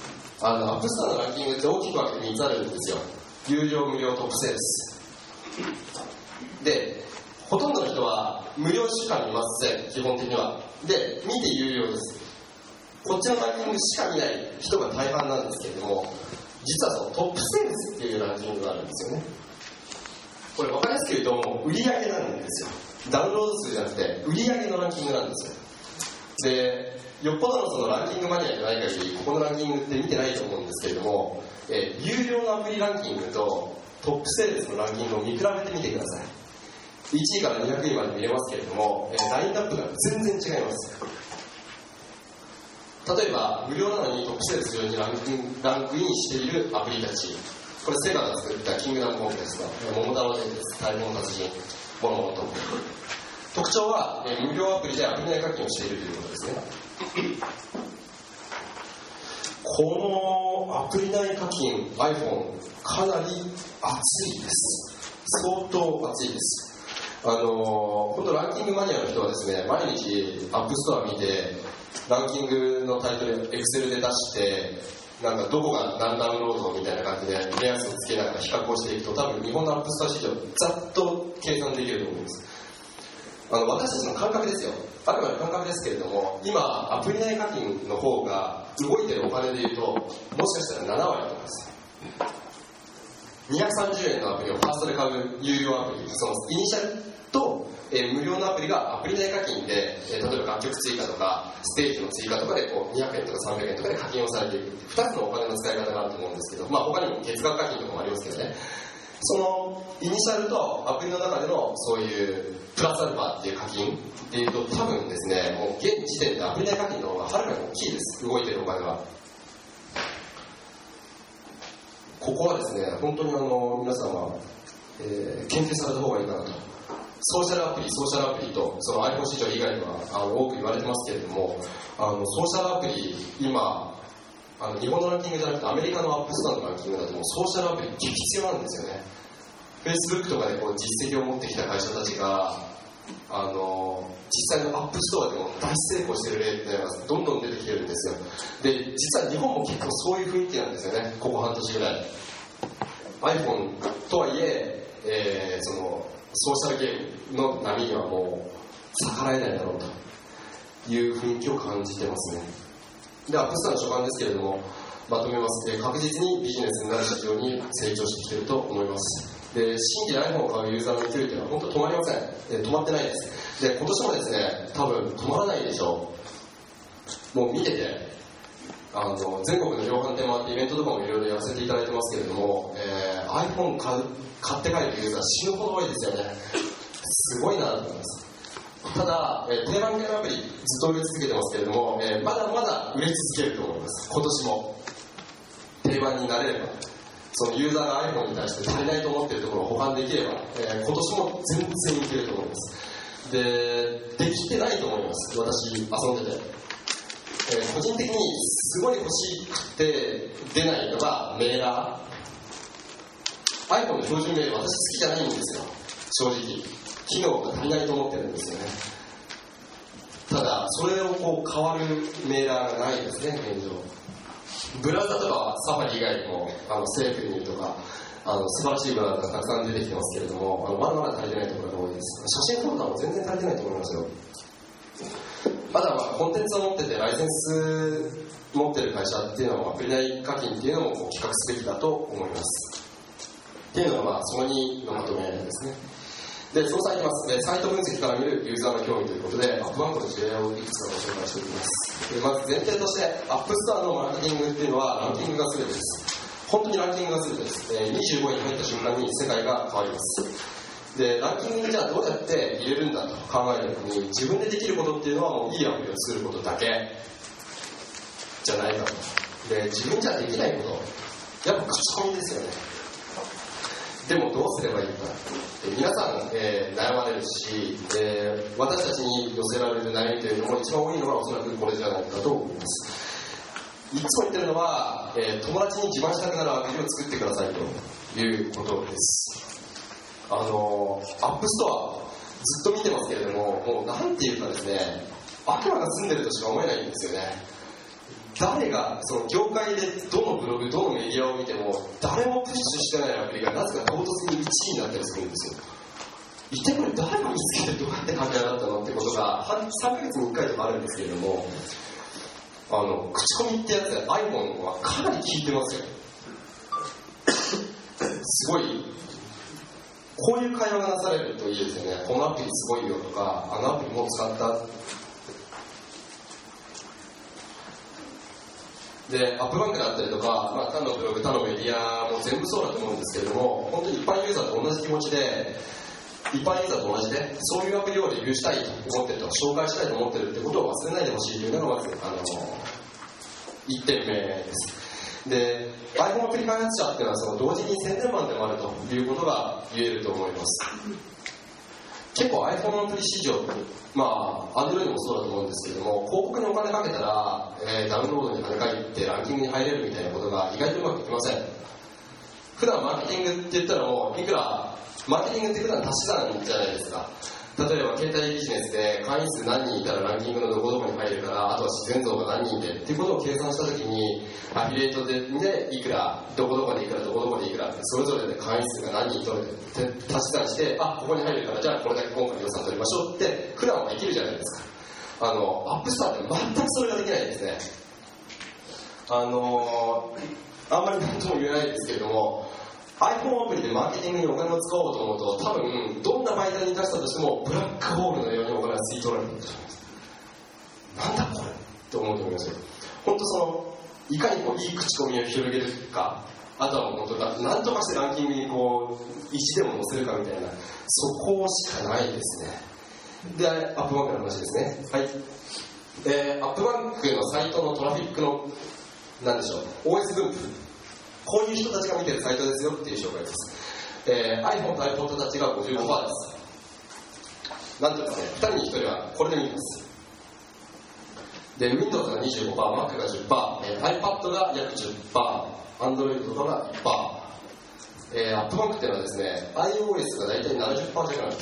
あのアップストアのランキングって大きく分けてみっつあるんですよ。有料、無料、トップセールスで、ほとんどの人は無料しか見ません、基本的には。で、見て有料です。こっちのランキングしか見ない人が大半なんですけれども、実はそのトップセールスっていうランキングがあるんですよね。これ分かりやすく言うと、もう売り上げなんですよ。ダウンロード数じゃなくて売り上げのランキングなんですよ。で、よっぽどのそのランキングマニアじゃない限り、ここのランキングって見てないと思うんですけれども、えー、有料のアプリランキングとトップセールスのランキングを見比べてみてください。いちいからにひゃくいまで見れますけれども、えー、ラインナップが全然違います。例えば無料なのにトップセールス上にランクイン、ランクインしているアプリたち、これセガが作ったキングダムコンプですが、桃太郎電鉄、太鼓の達人、ボノボノと。特徴は、えー、無料アプリでアプリ内課金をしているということですね。このアプリ内課金 iPhone かなり熱いです。相当熱いです。あのー、本当ランキングマニアの人はですね、毎日アップストア見てランキングのタイトル Excel で出して、なんかどこが何ダウンロードみたいな感じで目安をつけながら比較をしていくと、多分日本のアップストア市場ざっと計算できると思います。あの私たちの感覚ですよ。あくまで感覚ですけれども、今アプリ内課金の方が動いてるお金でいうと、もしかしたらななわりとかです。にひゃくさんじゅうえんのアプリをファーストで買う有料アプリ、そのイニシャルと、えー、無料のアプリがアプリ内課金で、えー、例えば楽曲追加とかステージの追加とかでこうにひゃくえんとかさんびゃくえんとかで課金をされていくふたつのお金の使い方があると思うんですけど、まあ他にも月額課金とかもありますけどね、そのイニシャルとアプリの中でのそういうプラスアルファっていう課金っていうと、多分ですね、もう現時点でアプリ内課金の方がはるかに大きいです。動いてるお金は。ここはですね、本当にあの皆さんは、えー、検定された方がいいかなと。ソーシャルアプリ、ソーシャルアプリとその iPhone 市場以外にはあの多く言われてますけれども、あのソーシャルアプリ、今あの日本のランキングじゃなくてアメリカのアップストアのランキングだともうソーシャルアプリ激必要なんですよね。Facebook とかでこう実績を持ってきた会社たちがあの実際のアップストアでも大成功している例っていうのがどんどん出てきてるんですよ。で、実は日本も結構そういう雰囲気なんですよね。ここ半年ぐらい iPhone とはいええー、そのソーシャルゲームの波にはもう逆らえないだろうという雰囲気を感じてますね。で、アップストアの所感ですけれども、まとめます。確実にビジネスになる市場に成長してきていると思います。で、新規で iPhone を買うユーザーの勢いというのは本当止まりません。で、止まってないです。で、今年もですね、多分止まらないでしょう。もう見てて、あの全国の量販店もあってイベントとかもいろいろやらせていただいてますけれども、えー、iPhone 買う買って帰るユーザー死ぬほど多いですよね。すごいなと思います。ただ、えー、定番系のアプリずっと売れ続けてますけれども、えー、まだまだ売れ続けると思います。今年も定番になれれば、そのユーザーが iPhone に対して足りないと思っているところを補完できれば、えー、今年も全然いけると思います。で、できてないと思います。私遊んでて、えー、個人的にすごい欲しくて出ないのがメーラー。 iPhone の標準メール私好きじゃないんですよ、正直。機能が足りないと思ってるんですよね。ただそれをこう変わるメーラーがないですね、現状。ブラウザとかはサファリ以外にもあのセーフにとかあの素晴らしいブラウザがたくさん出てきてますけれども、あのまだまだ足りてないところが多いです。写真フォルダも全然足りてないと思いますよ。まだまあコンテンツを持っててライセンス持ってる会社っていうのはアプリ内課金っていうのも企画すべきだと思います。っていうのがまあそのにのまとめですね。で、そのさんいきます。サイト分析から見るユーザーの興味ということで、アップバンクの事例をいくつかご紹介しておきます。で、まず前提として、アップストアのマーケティングっていうのはランキングが全てです。本当にランキングが全てです。にじゅうごいに入った瞬間に世界が変わります。で、ランキングにじゃあどうやって入れるんだと考えた時に、自分でできることっていうのはもういいアプリを作ることだけじゃないかと。で、自分じゃできないこと、やっぱ口コミですよね。でもどうすればいいか。皆さん、えー、悩まれるし、えー、私たちに寄せられる悩みというのも一番多いのがおそらくこれじゃないかと思います。いつも言ってるのは、えー、友達に自慢したくなるアプリを作ってくださいということです。あのアップストアずっと見てますけれども、もうなんていうかですね、悪魔が住んでるとしか思えないんですよね。 誰がその業界でどのブログどのメディアを見ても誰もプッシュしてないアプリがなぜか唐突にいちいになったりするんですよ。一体これ誰が見つけてどうやって書き上がったのってことがさんかげつにいっかいとかあるんですけれども、あの口コミってやつで iPhone はかなり効いてますよ。すごいこういう会話がなされるといいですよね。このアプリすごいよとか、あのアプリもう使ったで、アップバンクだったりとか、まあ、他のブログ他のメディアも全部そうだと思うんですけれども、本当に一般ユーザーと同じ気持ちで一般ユーザーと同じでそういうアプリをレビューしたいと思ってると、紹介したいと思ってるってことを忘れないでほしいというのがまずあのいってんめですで、iPhone アプリ開発者っていうのはその同時に宣伝マンでもあるということが言えると思います。結構 iPhone アプリ市場、まあ Android もそうだと思うんですけれども、広告にお金かけたら、えー、ダウンロードに金返ってランキングに入れるみたいなことが意外とうまくいきません。普段マーケティングって言ったらもういくらマーケティングって普段足し算じゃないですか。例えば携帯ビジネスで会員数何人いたらランキングのどこどこに入るから、あとは自然増が何人でっていうことを計算したときに、アフィリエイトで、でいくらどこどこでいくらどこどこでいくらってそれぞれで会員数が何人取れて足し算して、あ、ここに入るからじゃあこれだけ今回予算取りましょうって普段はできるじゃないですか。あのアップスターって全くそれができないんですね。あのあんまり何とも言えないですけれども、iPhone アプリでマーケティングにお金を使おうと思うと、多分どんな媒体に出したとしてもブラックホールのようにお金が吸い取られていくと思います。なんだこれって思うと思いますよ。本当そのいかにこういい口コミを広げるか、あとはもう本当なんとかしてランキングにこう石でも載せるかみたいな、そこしかないですね。で、アップバンクの話ですね。はい。で、アップバンクのサイトのトラフィックのなんでしょう オーエス 分布、こういう人たちが見てるサイトですよっていう紹介です。えー、iPhone と iPod たちが ごじゅうごパーセント です。なんとですね、ふたりにひとりはこれで見ます。で、Windows が にじゅうごパーセント、Mac が じゅっパーセント、えー、iPad が約 じゅっパーセント、Android とかが いちパーセント、えー、アップバンクっていうのはですね、iOS が大体 ななじゅっパーセント 弱なんです。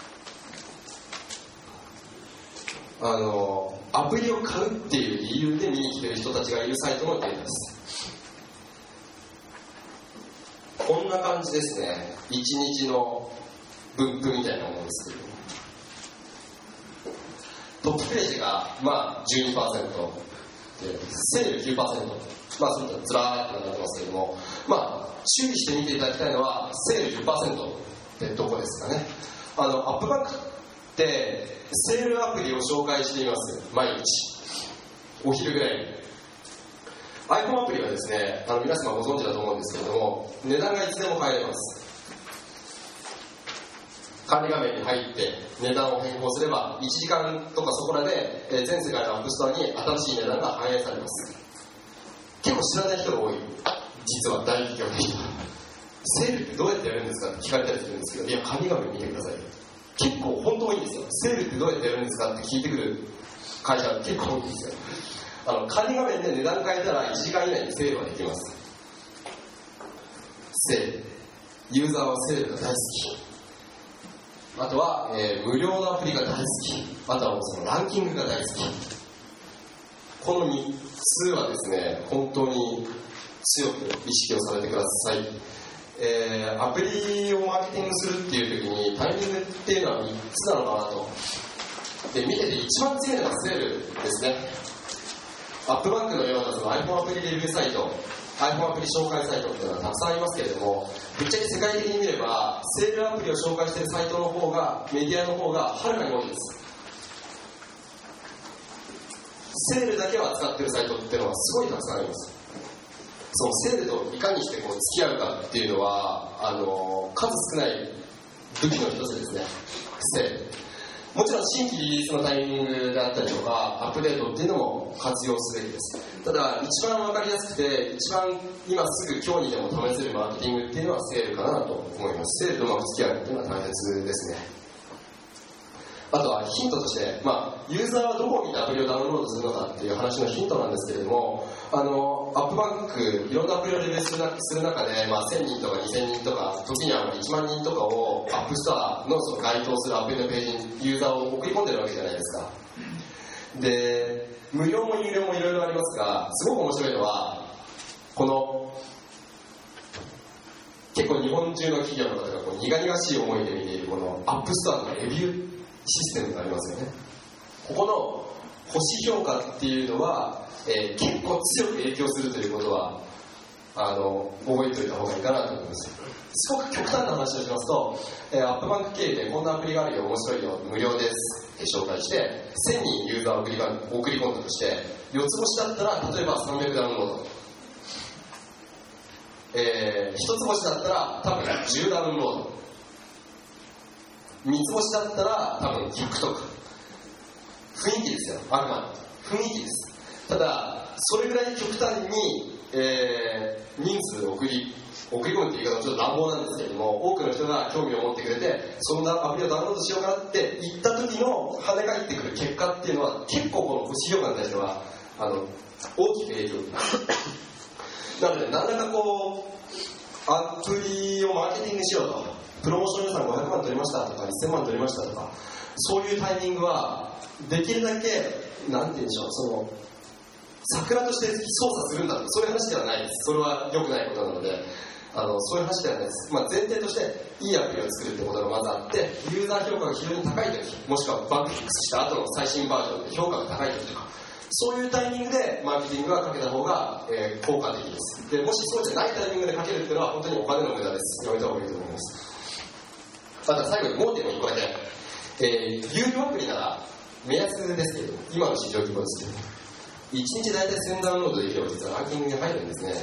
あの、アプリを買うっていう理由で見に来てる人たちがいるサイトのデータです。こんな感じですね。いちにちの分布みたいなものですけど、トップページがまあ じゅうにパーセント で、セール きゅうパーセント、まあそれとずらーっとなってますけれども、まあ注意して見ていただきたいのはセール じゅっパーセント ってどこですかね。あのアップバンクってセールアプリを紹介しています。毎日お昼ぐらいに。iPhone アプリはですね、あの皆様ご存知だと思うんですけれども、値段がいつでも変えれます。管理画面に入って値段を変更すればいちじかんとかそこらで全世界のアップストアに新しい値段が反映されます。結構知らない人が多い。実は大企業の人はセールってどうやってやるんですかって聞かれたりするんですけど、いや管理画面見てください。結構本当多いんですよ。セールってどうやってやるんですかって聞いてくる会社結構多いんですよ。あの管理画面で値段変えたらいちじかん以内にセールができます。セール、ユーザーはセールが大好き。あとは、えー、無料のアプリが大好き。あとはそのランキングが大好き。このみっつはですね、本当に強く意識をされてください。えー、アプリをマーケティングするっていう時にタイミングっていうのはみっつなのかなと。で、見てて一番強いのがセールですね。アップバンクのようなその iPhone アプリレビューサイト、iPhone アプリ紹介サイトっていうのはたくさんありますけれども、ぶっちゃけ世界的に見ればセールアプリを紹介しているサイトの方が、メディアの方がはるかに多いです。セールだけを扱っているサイトっていうのはすごいたくさんあります。そのセールといかにしてこう付き合うかっていうのはあの数少ない武器の一つですね。セール、もちろん新規リリースのタイミングであったりとかアップデートっていうのも活用すべきです。ただ一番分かりやすくて一番今すぐ今日にでも試せるマーケティングっていうのはセールかなと思います。セールとうまく付き合うっていうのは大切ですね。あとはヒントとして、まあ、ユーザーはどこを見てアプリをダウンロードするのかっていう話のヒントなんですけれども、あのアップバンクいろんなアプリをレビューするする中で、まあ、せんにんとかにせんにんとか時にはいちまんにんとかをアップストア の, その該当するアプリのページにユーザーを送り込んでるわけじゃないですか。で無料も有料もいろいろありますが、すごく面白いのはこの結構日本中の企業の方がこう苦々しい思いで見ているこのアップストアのレビューシステムがありますよね。ここの星評価っていうのは、えー、結構強く影響するということはあの覚えておいた方がいいかなと思います。すごく極端な話をしますと、えー、アップバンク経由でこんなアプリがあるよ、面白いよ、無料ですって紹介してせんにんユーザーを送り送り込んだとして、よつ星だったら例えばさんびゃくダウンロード、えー、ひとつ星だったら多分じゅうダウンロード、みつ星だったら多分 TikTok、 雰囲気ですよ、あくまで雰囲気です。ただそれぐらい極端に、えー、人数を送り送り込むっていう言い方はちょっと乱暴なんですけれども、多くの人が興味を持ってくれてそんなアプリをダウンロードしようかなって言った時の跳ね返ってくる結果っていうのは結構この星評価に対してはあの大きく影響なので、何らかこうアプリをマーケティングしようと、プロモーション予算ごひゃくまん取りましたとかいっせんまん取りましたとか、そういうタイミングはできるだけなんて言うんでしょう、その桜として操作するんだと、そういう話ではないです。それは良くないことなので、あのそういう話ではないです。まあ、前提としていいアプリを作るってことがまずあって、ユーザー評価が非常に高い時、もしくはバグフィックスした後の最新バージョンで評価が高い時とか、そういうタイミングでマーケティングはかけた方が、えー、効果的です。でもしそうじゃないタイミングでかけるっていうのは本当にお金の無駄です。やめた方がいいと思います。あとは最後にもういっこいっこだけ、えー、有料アプリなら目安ですけれども、今の市場規模ですけれどもいちにち大体せんダウンロードできれば実はランキングに入るんですね。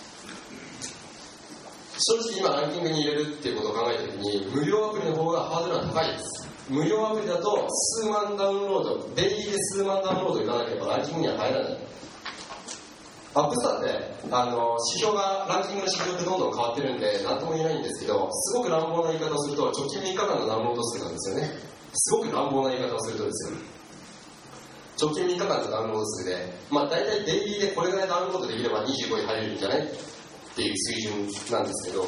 正直今ランキングに入れるっていうことを考えたときに、無料アプリの方がハードルは高いです。無料アプリだと数万ダウンロード、デイリーで数万ダウンロードいかなければランキングには入らない。アップスターってあの指標がランキングの指標ってどんどん変わってるんで何とも言えないんですけど、すごく乱暴な言い方をすると直近みっかかんのダウンロード数なんですよね。すごく乱暴な言い方をするとですよ、直近みっかかんのダウンロード数で、まあ、大体デイリーでこれぐらいダウンロードできればにじゅうごい入れるんじゃないっていう水準なんですけど、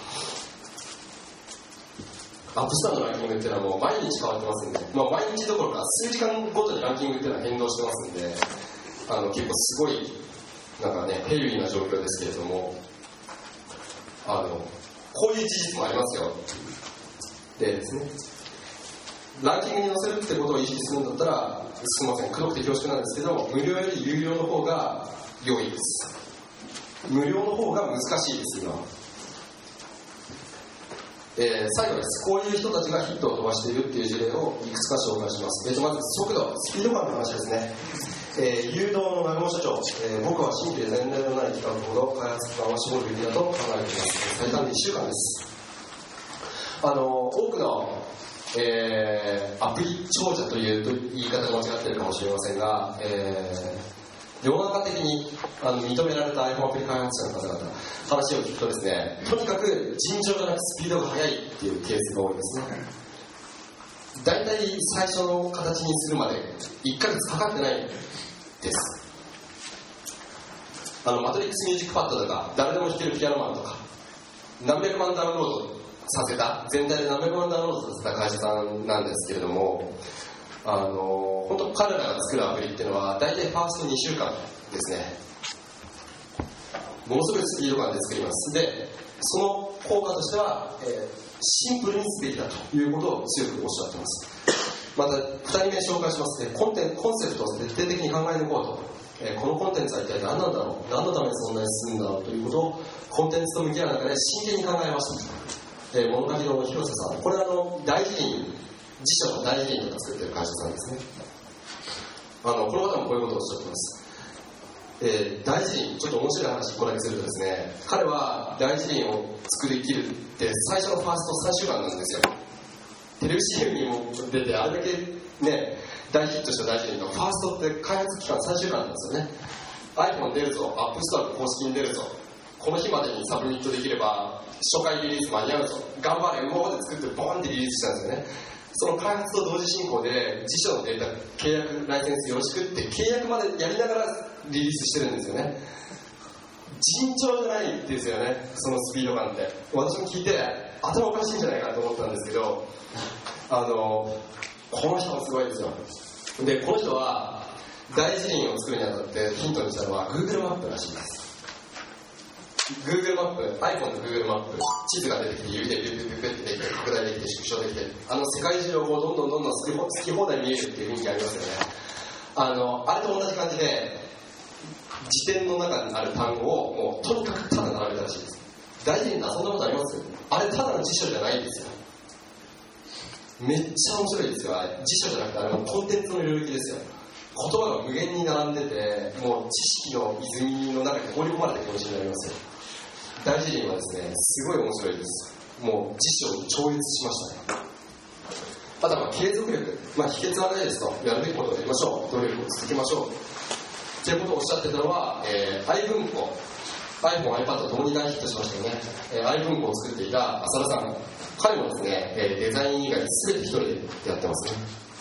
アップスターのランキングっていうのはもう毎日変わってますんで、まあ、毎日どころか数時間ごとにランキングっていうのは変動してますんで、あの結構すごいなんかねヘビーな状況ですけれども、あのこういう事実もありますよ。でですね、ランキングに載せるってことを意識するんだったら、すみません、くどくて恐縮なんですけど、無料より有料の方が良いです。無料の方が難しいです、今は。えー、最後です。こういう人たちがヒットを飛ばしているっていう事例をいくつか紹介します。えー、とまず速度、スピード感の話ですね。えー、誘導の南雲社長、えー、僕は新規で前例のない企画ほど開発期間は絞るべきだと考えています。最短でいっしゅうかんです。あの多くのえー、アプリ長者というと言い方が間違っているかもしれませんが、えー、世の中的にあの認められた iPhone アプリ開発者の方々話を聞くとですね、とにかく尋常じゃなくスピードが速いっていうケースが多いですね。だいたい最初の形にするまでいっかげつかかってないです。あのマトリックスミュージックパッドとか誰でも弾けるピアノマンとか何百万ダウンロードさせた、全体で何百万ダウンロードさせた会社さんなんですけれども、あの本当彼らが作るアプリっていうのは大体ファーストにしゅうかんですね。ものすごいスピード感で作ります。でその効果としては、えー、シンプルにすべきだということを強くおっしゃってます。またふたりめ紹介します、ね、コンテンコンセプトを徹底的に考え抜こうと、えー、このコンテンツは一体何なんだろう、何のためにそんなに進むんだろうということをコンテンツと向き合う中で真剣に考えました。えー、物書きの広瀬さん、これはあの大辞林、辞書の大辞林とか作ってる会社さんですね。あのこの方もこういうことをおっしゃってます。えー、大辞林、ちょっと面白い話これだけするとですね、彼は大辞林を作り切るって最初のファーストさんしゅうかんなんですよ。テレビ シーエム にも出てあれだけね大ヒットした大辞林のファーストって開発期間さんしゅうかんなんですよね。 iPhone 出るぞ、アップストア公式に出るぞ、この日までにサブミットできれば初回リリース間に合うぞ、頑張れ、今まで作ってボーンってリリースしたんですよね。その開発と同時進行で辞書のデータ契約ライセンスよろしくって契約までやりながらリリースしてるんですよね。尋常じゃないですよね、そのスピード感って。私も聞いて頭おかしいんじゃないかと思ったんですけど、あのこの人もすごいですよ。でこの人は大辞林を作るにあたってヒントにしたのは Google マップらしいです。 Google マップ、 iPhone の Google マップ、地図が出てきて指でピュッピュッピュッってできて拡大できて縮小できて、あの世界中をこうどんどんどんどん好き、好き放題見えるっていう雰囲気ありますよね。あのあれと同じ感じで辞典の中にある単語をもうとにかくただ並べたらしいです。大辞林って遊んだことあります？あれただの辞書じゃないんですよ。めっちゃ面白いですよ。辞書じゃなくてあれもコンテンツの領域ですよ。言葉が無限に並んでて、もう知識の泉の中に放り込まれた気持ちになりますよ。大辞林はですね、すごい面白いです。もう辞書を超越しましたね。あとはまあ継続力、まあ、秘訣はないですと、やるべきことをやりましょう、努力を続けましょうということをおっしゃってたのは、えー、愛文庫、iPhone、iPad ともに大ヒットしましたよね。えー、愛文庫を作っていた浅田さん、彼もですね、えー、デザイン以外全て一人でやってますね。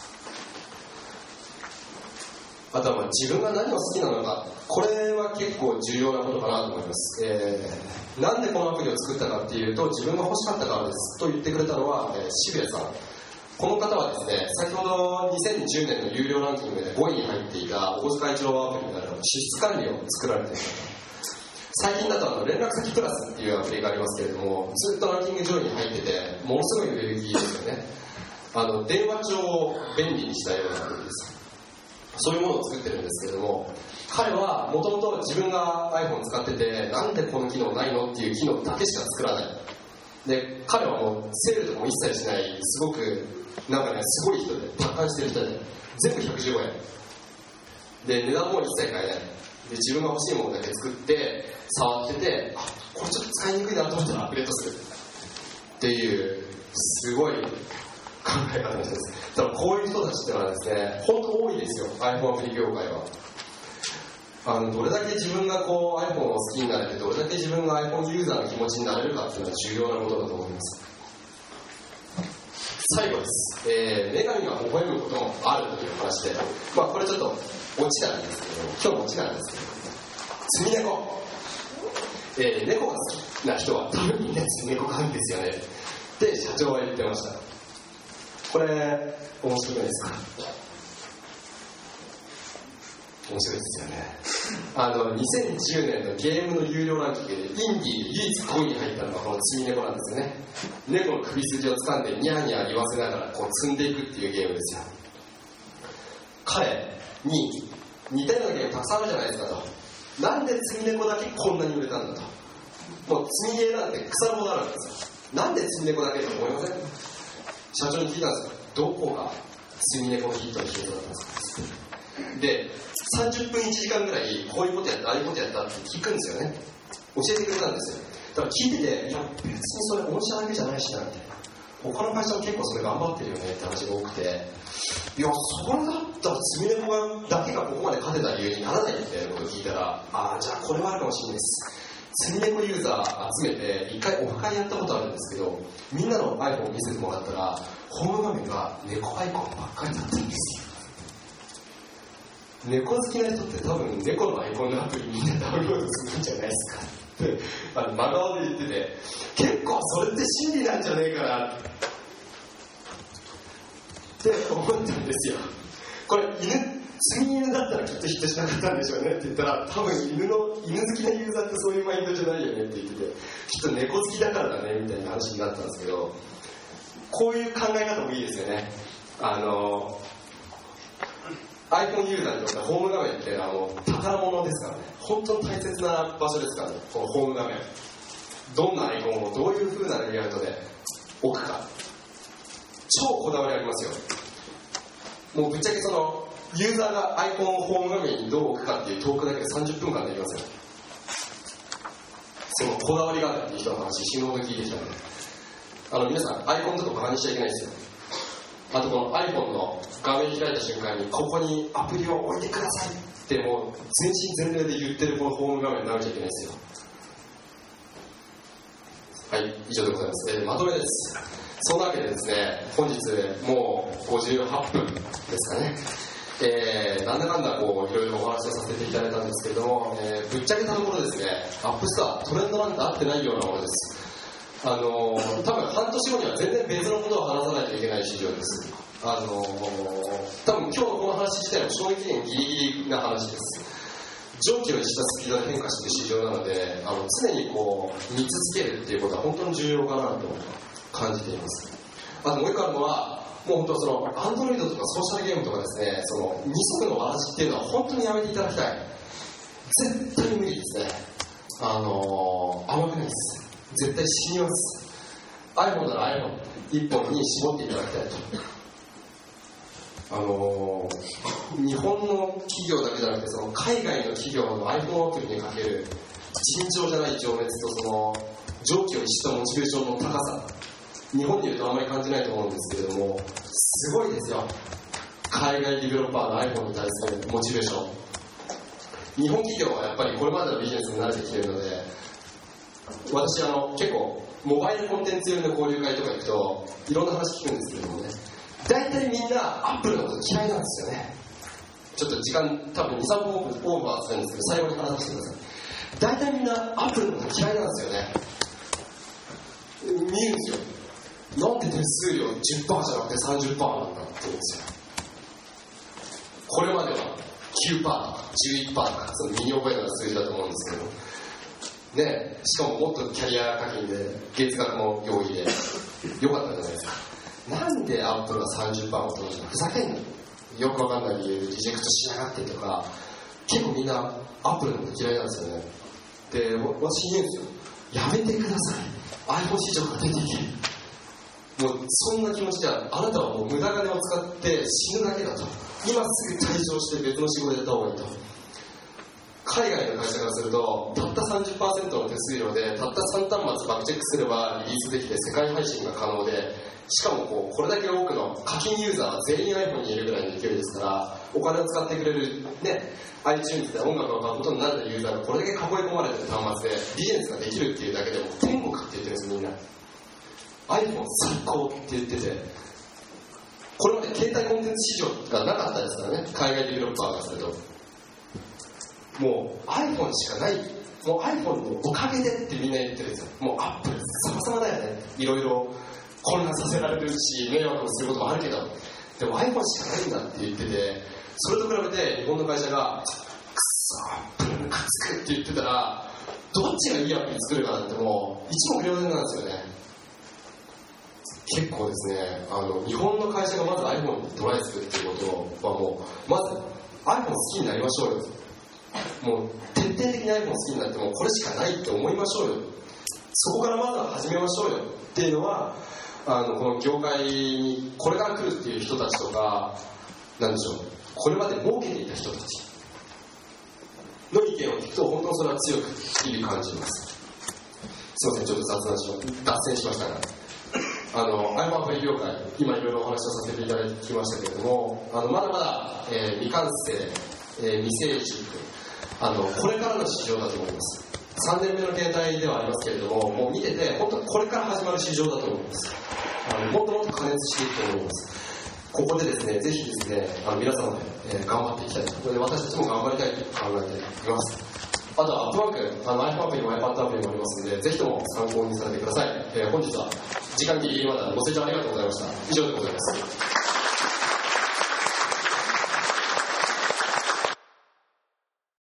あとはまあ自分が何を好きなのか、これは結構重要なことかなと思います。えー、なんでこのアプリを作ったかっていうと、自分が欲しかったからですと言ってくれたのは、えー、渋谷さん。この方はですね、先ほどにせんじゅうねんの有料ランキングでごいに入っていたお小遣い帳アプリになる支出管理を作られている方。最近だとあの連絡先プラスっていうアプリがありますけれども、ずっとランキング上位に入ってて、ものすごい売れ行きですよね。あの電話帳を便利にしたようなアプリです。そういうものを作ってるんですけれども、彼はもともと自分が iPhone 使ってて、なんでこの機能ないのっていう機能だけしか作らない。で、彼はもうセールとかも一切しない、すごくなんかね、すごい人で、達観してる人で、全部ひゃくじゅうごえんで、値段も一切変えないで、自分が欲しいものだけ作って触ってて、あ、これちょっと使いにくいなと思ったらアップデートするっていうすごい考え方の人です。だからこういう人たちってのはですね、本当多いですよ、 iPhone アプリ業界は。あのどれだけ自分がこう iPhone を好きになれて、どれだけ自分が iPhone ユーザーの気持ちになれるかっていうのは重要なことだと思います。最後です、えー、女神が微笑むこともあるという話で、まあこれちょっとオチなんですけど、今日オチなんですけど、積み猫、えー、猫が好きな人は多分みんな積み猫飼うんですよねって社長は言ってました。これ面白くないですか？面白いですよね。あのにせんじゅうねんのゲームの有料ランキングでインディーで唯一ごいに入ったのがこの積み猫なんですよね。猫の首筋を掴んでニャーニャー言わせながらこう積んでいくっていうゲームですよ。彼に似たようなゲームたくさんあるじゃないですかと。なんで積み猫だけこんなに売れたんだと。もう積みゲーなんて腐るほどあるんですよ。なんで積み猫だけと思いません？社長に聞いたんですよ。どこが積み猫のヒットの秘訣だったんですか？で、さんじゅっぷんいちじかんぐらいこういうことやった、ああいうことやったって聞くんですよね。教えてくれたんですよ。だから聞いてて、いや別にそれ御社だけじゃないしなみたいな、他の会社も結構それ頑張ってるよねって話が多くて、いやそれだったら積み猫がだけがここまで勝てた理由にならないみたいなことを聞いたら、ああじゃあこれはあるかもしれないです。積み猫ユーザー集めて一回オフ会やったことあるんですけど、みんなの iPhone を見せてもらったらホーム画面が猫アイコンばっかりだったんですよ。猫好きな人って多分猫のアイコンのアプリみんなダウンロードするんじゃないですかってあの真顔で言ってて、結構それって真理なんじゃねえかなって思ったんですよ。これ犬、積み犬だったらきっとヒットしなかったんでしょうねって言ったら、多分犬の犬好きなユーザーってそういうマインドじゃないよねって言ってて、きっと猫好きだからだねみたいな話になったんですけど、こういう考え方もいいですよね。あのiPhone ユーザーにとってホーム画面っていうのはもう宝物ですからね。本当に大切な場所ですからね、このホーム画面。どんなアイコンをどういう風なレイアウトで置くか、超こだわりありますよ。もうぶっちゃけそのユーザーがアイコンをホーム画面にどう置くかっていうトークだけでさんじゅっぷんかんできますよ。そのこだわりがあるっていう人の話死ぬほど聞いてきたので、あの皆さんアイコンとかバカにしちゃいけないですよ。あとこの iPhone の画面開いた瞬間にここにアプリを置いてくださいってもう全身全霊で言ってるこのホーム画面になめちゃいけないですよ。はい、以上でございます。えー、まとめです。そんなわけでですね、本日もうごじゅうはっぷんですかね。えー、なんだかんだこういろいろお話をさせていただいたんですけれども、えー、ぶっちゃけたところですね、アップストアトレンドなんて合ってないようなものです。あのー、多分半年後には全然別のことを話さないといけない市場です。 あのー、多分今日のこの話自体は賞味期限ギリギリな話です。常軌を逸したスピードで変化している市場なので、あの常にこう見続けるっていうことは本当に重要かなと感じています。あともう一個あるのは、もう本当そのアンドロイドとかソーシャルゲームとかですね、その二足のわらじっていうのは本当にやめていただきたい。絶対に無理ですね。あのー、甘くないです。絶対死にます。 iPhone なら iPhone 一本に絞っていただきたいと。あのー、日本の企業だけじゃなくて、その海外の企業の iPhone アプリにかける尋常じゃない情熱と、その常軌を逸したモチベーションの高さ、日本にいるとあんまり感じないと思うんですけれども、すごいですよ。海外ディベロッパーの iPhone に対するモチベーション。日本企業はやっぱりこれまでのビジネスに慣れてきているので、私あの結構モバイルコンテンツ寄りの交流会とか行くといろんな話聞くんですけれどもね、大体みんなアップルのこと嫌いなんですよね。ちょっと時間多分に、さんぷんオーバーするんですけど、最後に話してください。大体みんなアップルのこと嫌いなんですよね。見るんですよ。なんで手数料 じゅっパーセント じゃなくて さんじゅっパーセント なんだって言うんですよ。これまでは きゅうパーセント とか じゅういちパーセント とか、その身に覚えのような数字だと思うんですけどね、しかももっとキャリア課金で月額も容易でよかったじゃないですか。なんでアップルが さんじゅっパーセント も取るの？ふざけんの？よくわかんない理由でリジェクトしやがってとか、結構みんなアップルのこと嫌いなんですよね。で、私言うんですよ。やめてください。iPhone 市場から出ていけ。もうそんな気持ちでは、あなたはもう無駄金を使って死ぬだけだと。今すぐ退場して別の仕事でやった方がいいと。海外の会社からすると、たった さんじゅっパーセント の手数料でたったさん端末バックチェックすればリリースできて世界配信が可能で、しかもこうこれだけ多くの課金ユーザーは全員 iPhone にいるぐらいの勢いですから、お金を使ってくれる、ね、iTunes で音楽を買うことになるユーザーがこれだけ囲い込まれてる端末でビジネスができるっていうだけでも天国って言ってるんですみんな。 iPhone 最高って言ってて、これまで携帯コンテンツ市場がなかったですからね、海外ディベロッパーがすると。もう iPhone しかない、もう iPhone のおかげでってみんな言ってるんですよ。もう Apple 様々だよね、いろいろ混乱させられるし迷惑をすることもあるけど、でも iPhone しかないんだって言ってて、それと比べて日本の会社がくっそ Apple ムカつくって言ってたら、どっちがいいアプリ作るかなんてもう一目瞭然なんですよね。結構ですね、あの日本の会社がまず iPhone にトライするっていうことは、もうまず iPhone 好きになりましょうよ。もう徹底的に iPhone 好きになって、もうこれしかないって思いましょうよ。そこからまずは始めましょうよっていうのは、あのこの業界にこれから来るっていう人たちとか、なんでしょう、これまで儲けていた人たちの意見を聞くと、本当にそれは強く日々感じます。すいません、ちょっと雑談しま脱線しましたが、あの iPhone アプリ業界、今いろいろお話をさせていただきましたけれども、あのまだまだ、えー、未完成、えー、未成熟、あのこれからの市場だと思います。さんねんめの携帯ではありますけれども、もう見てて本当これから始まる市場だと思います。あのもっともっと加熱していくと思います。ここでですね、ぜひですね、あの皆様で、えー、頑張っていきたいと、で私たちも頑張りたいと考えています。あとはアップワーク、あの iPhone アプリも iPad アプリもありますので、ぜひとも参考にされてください。えー、本日は時間ギリギリまでご清聴ありがとうございました。以上でございます。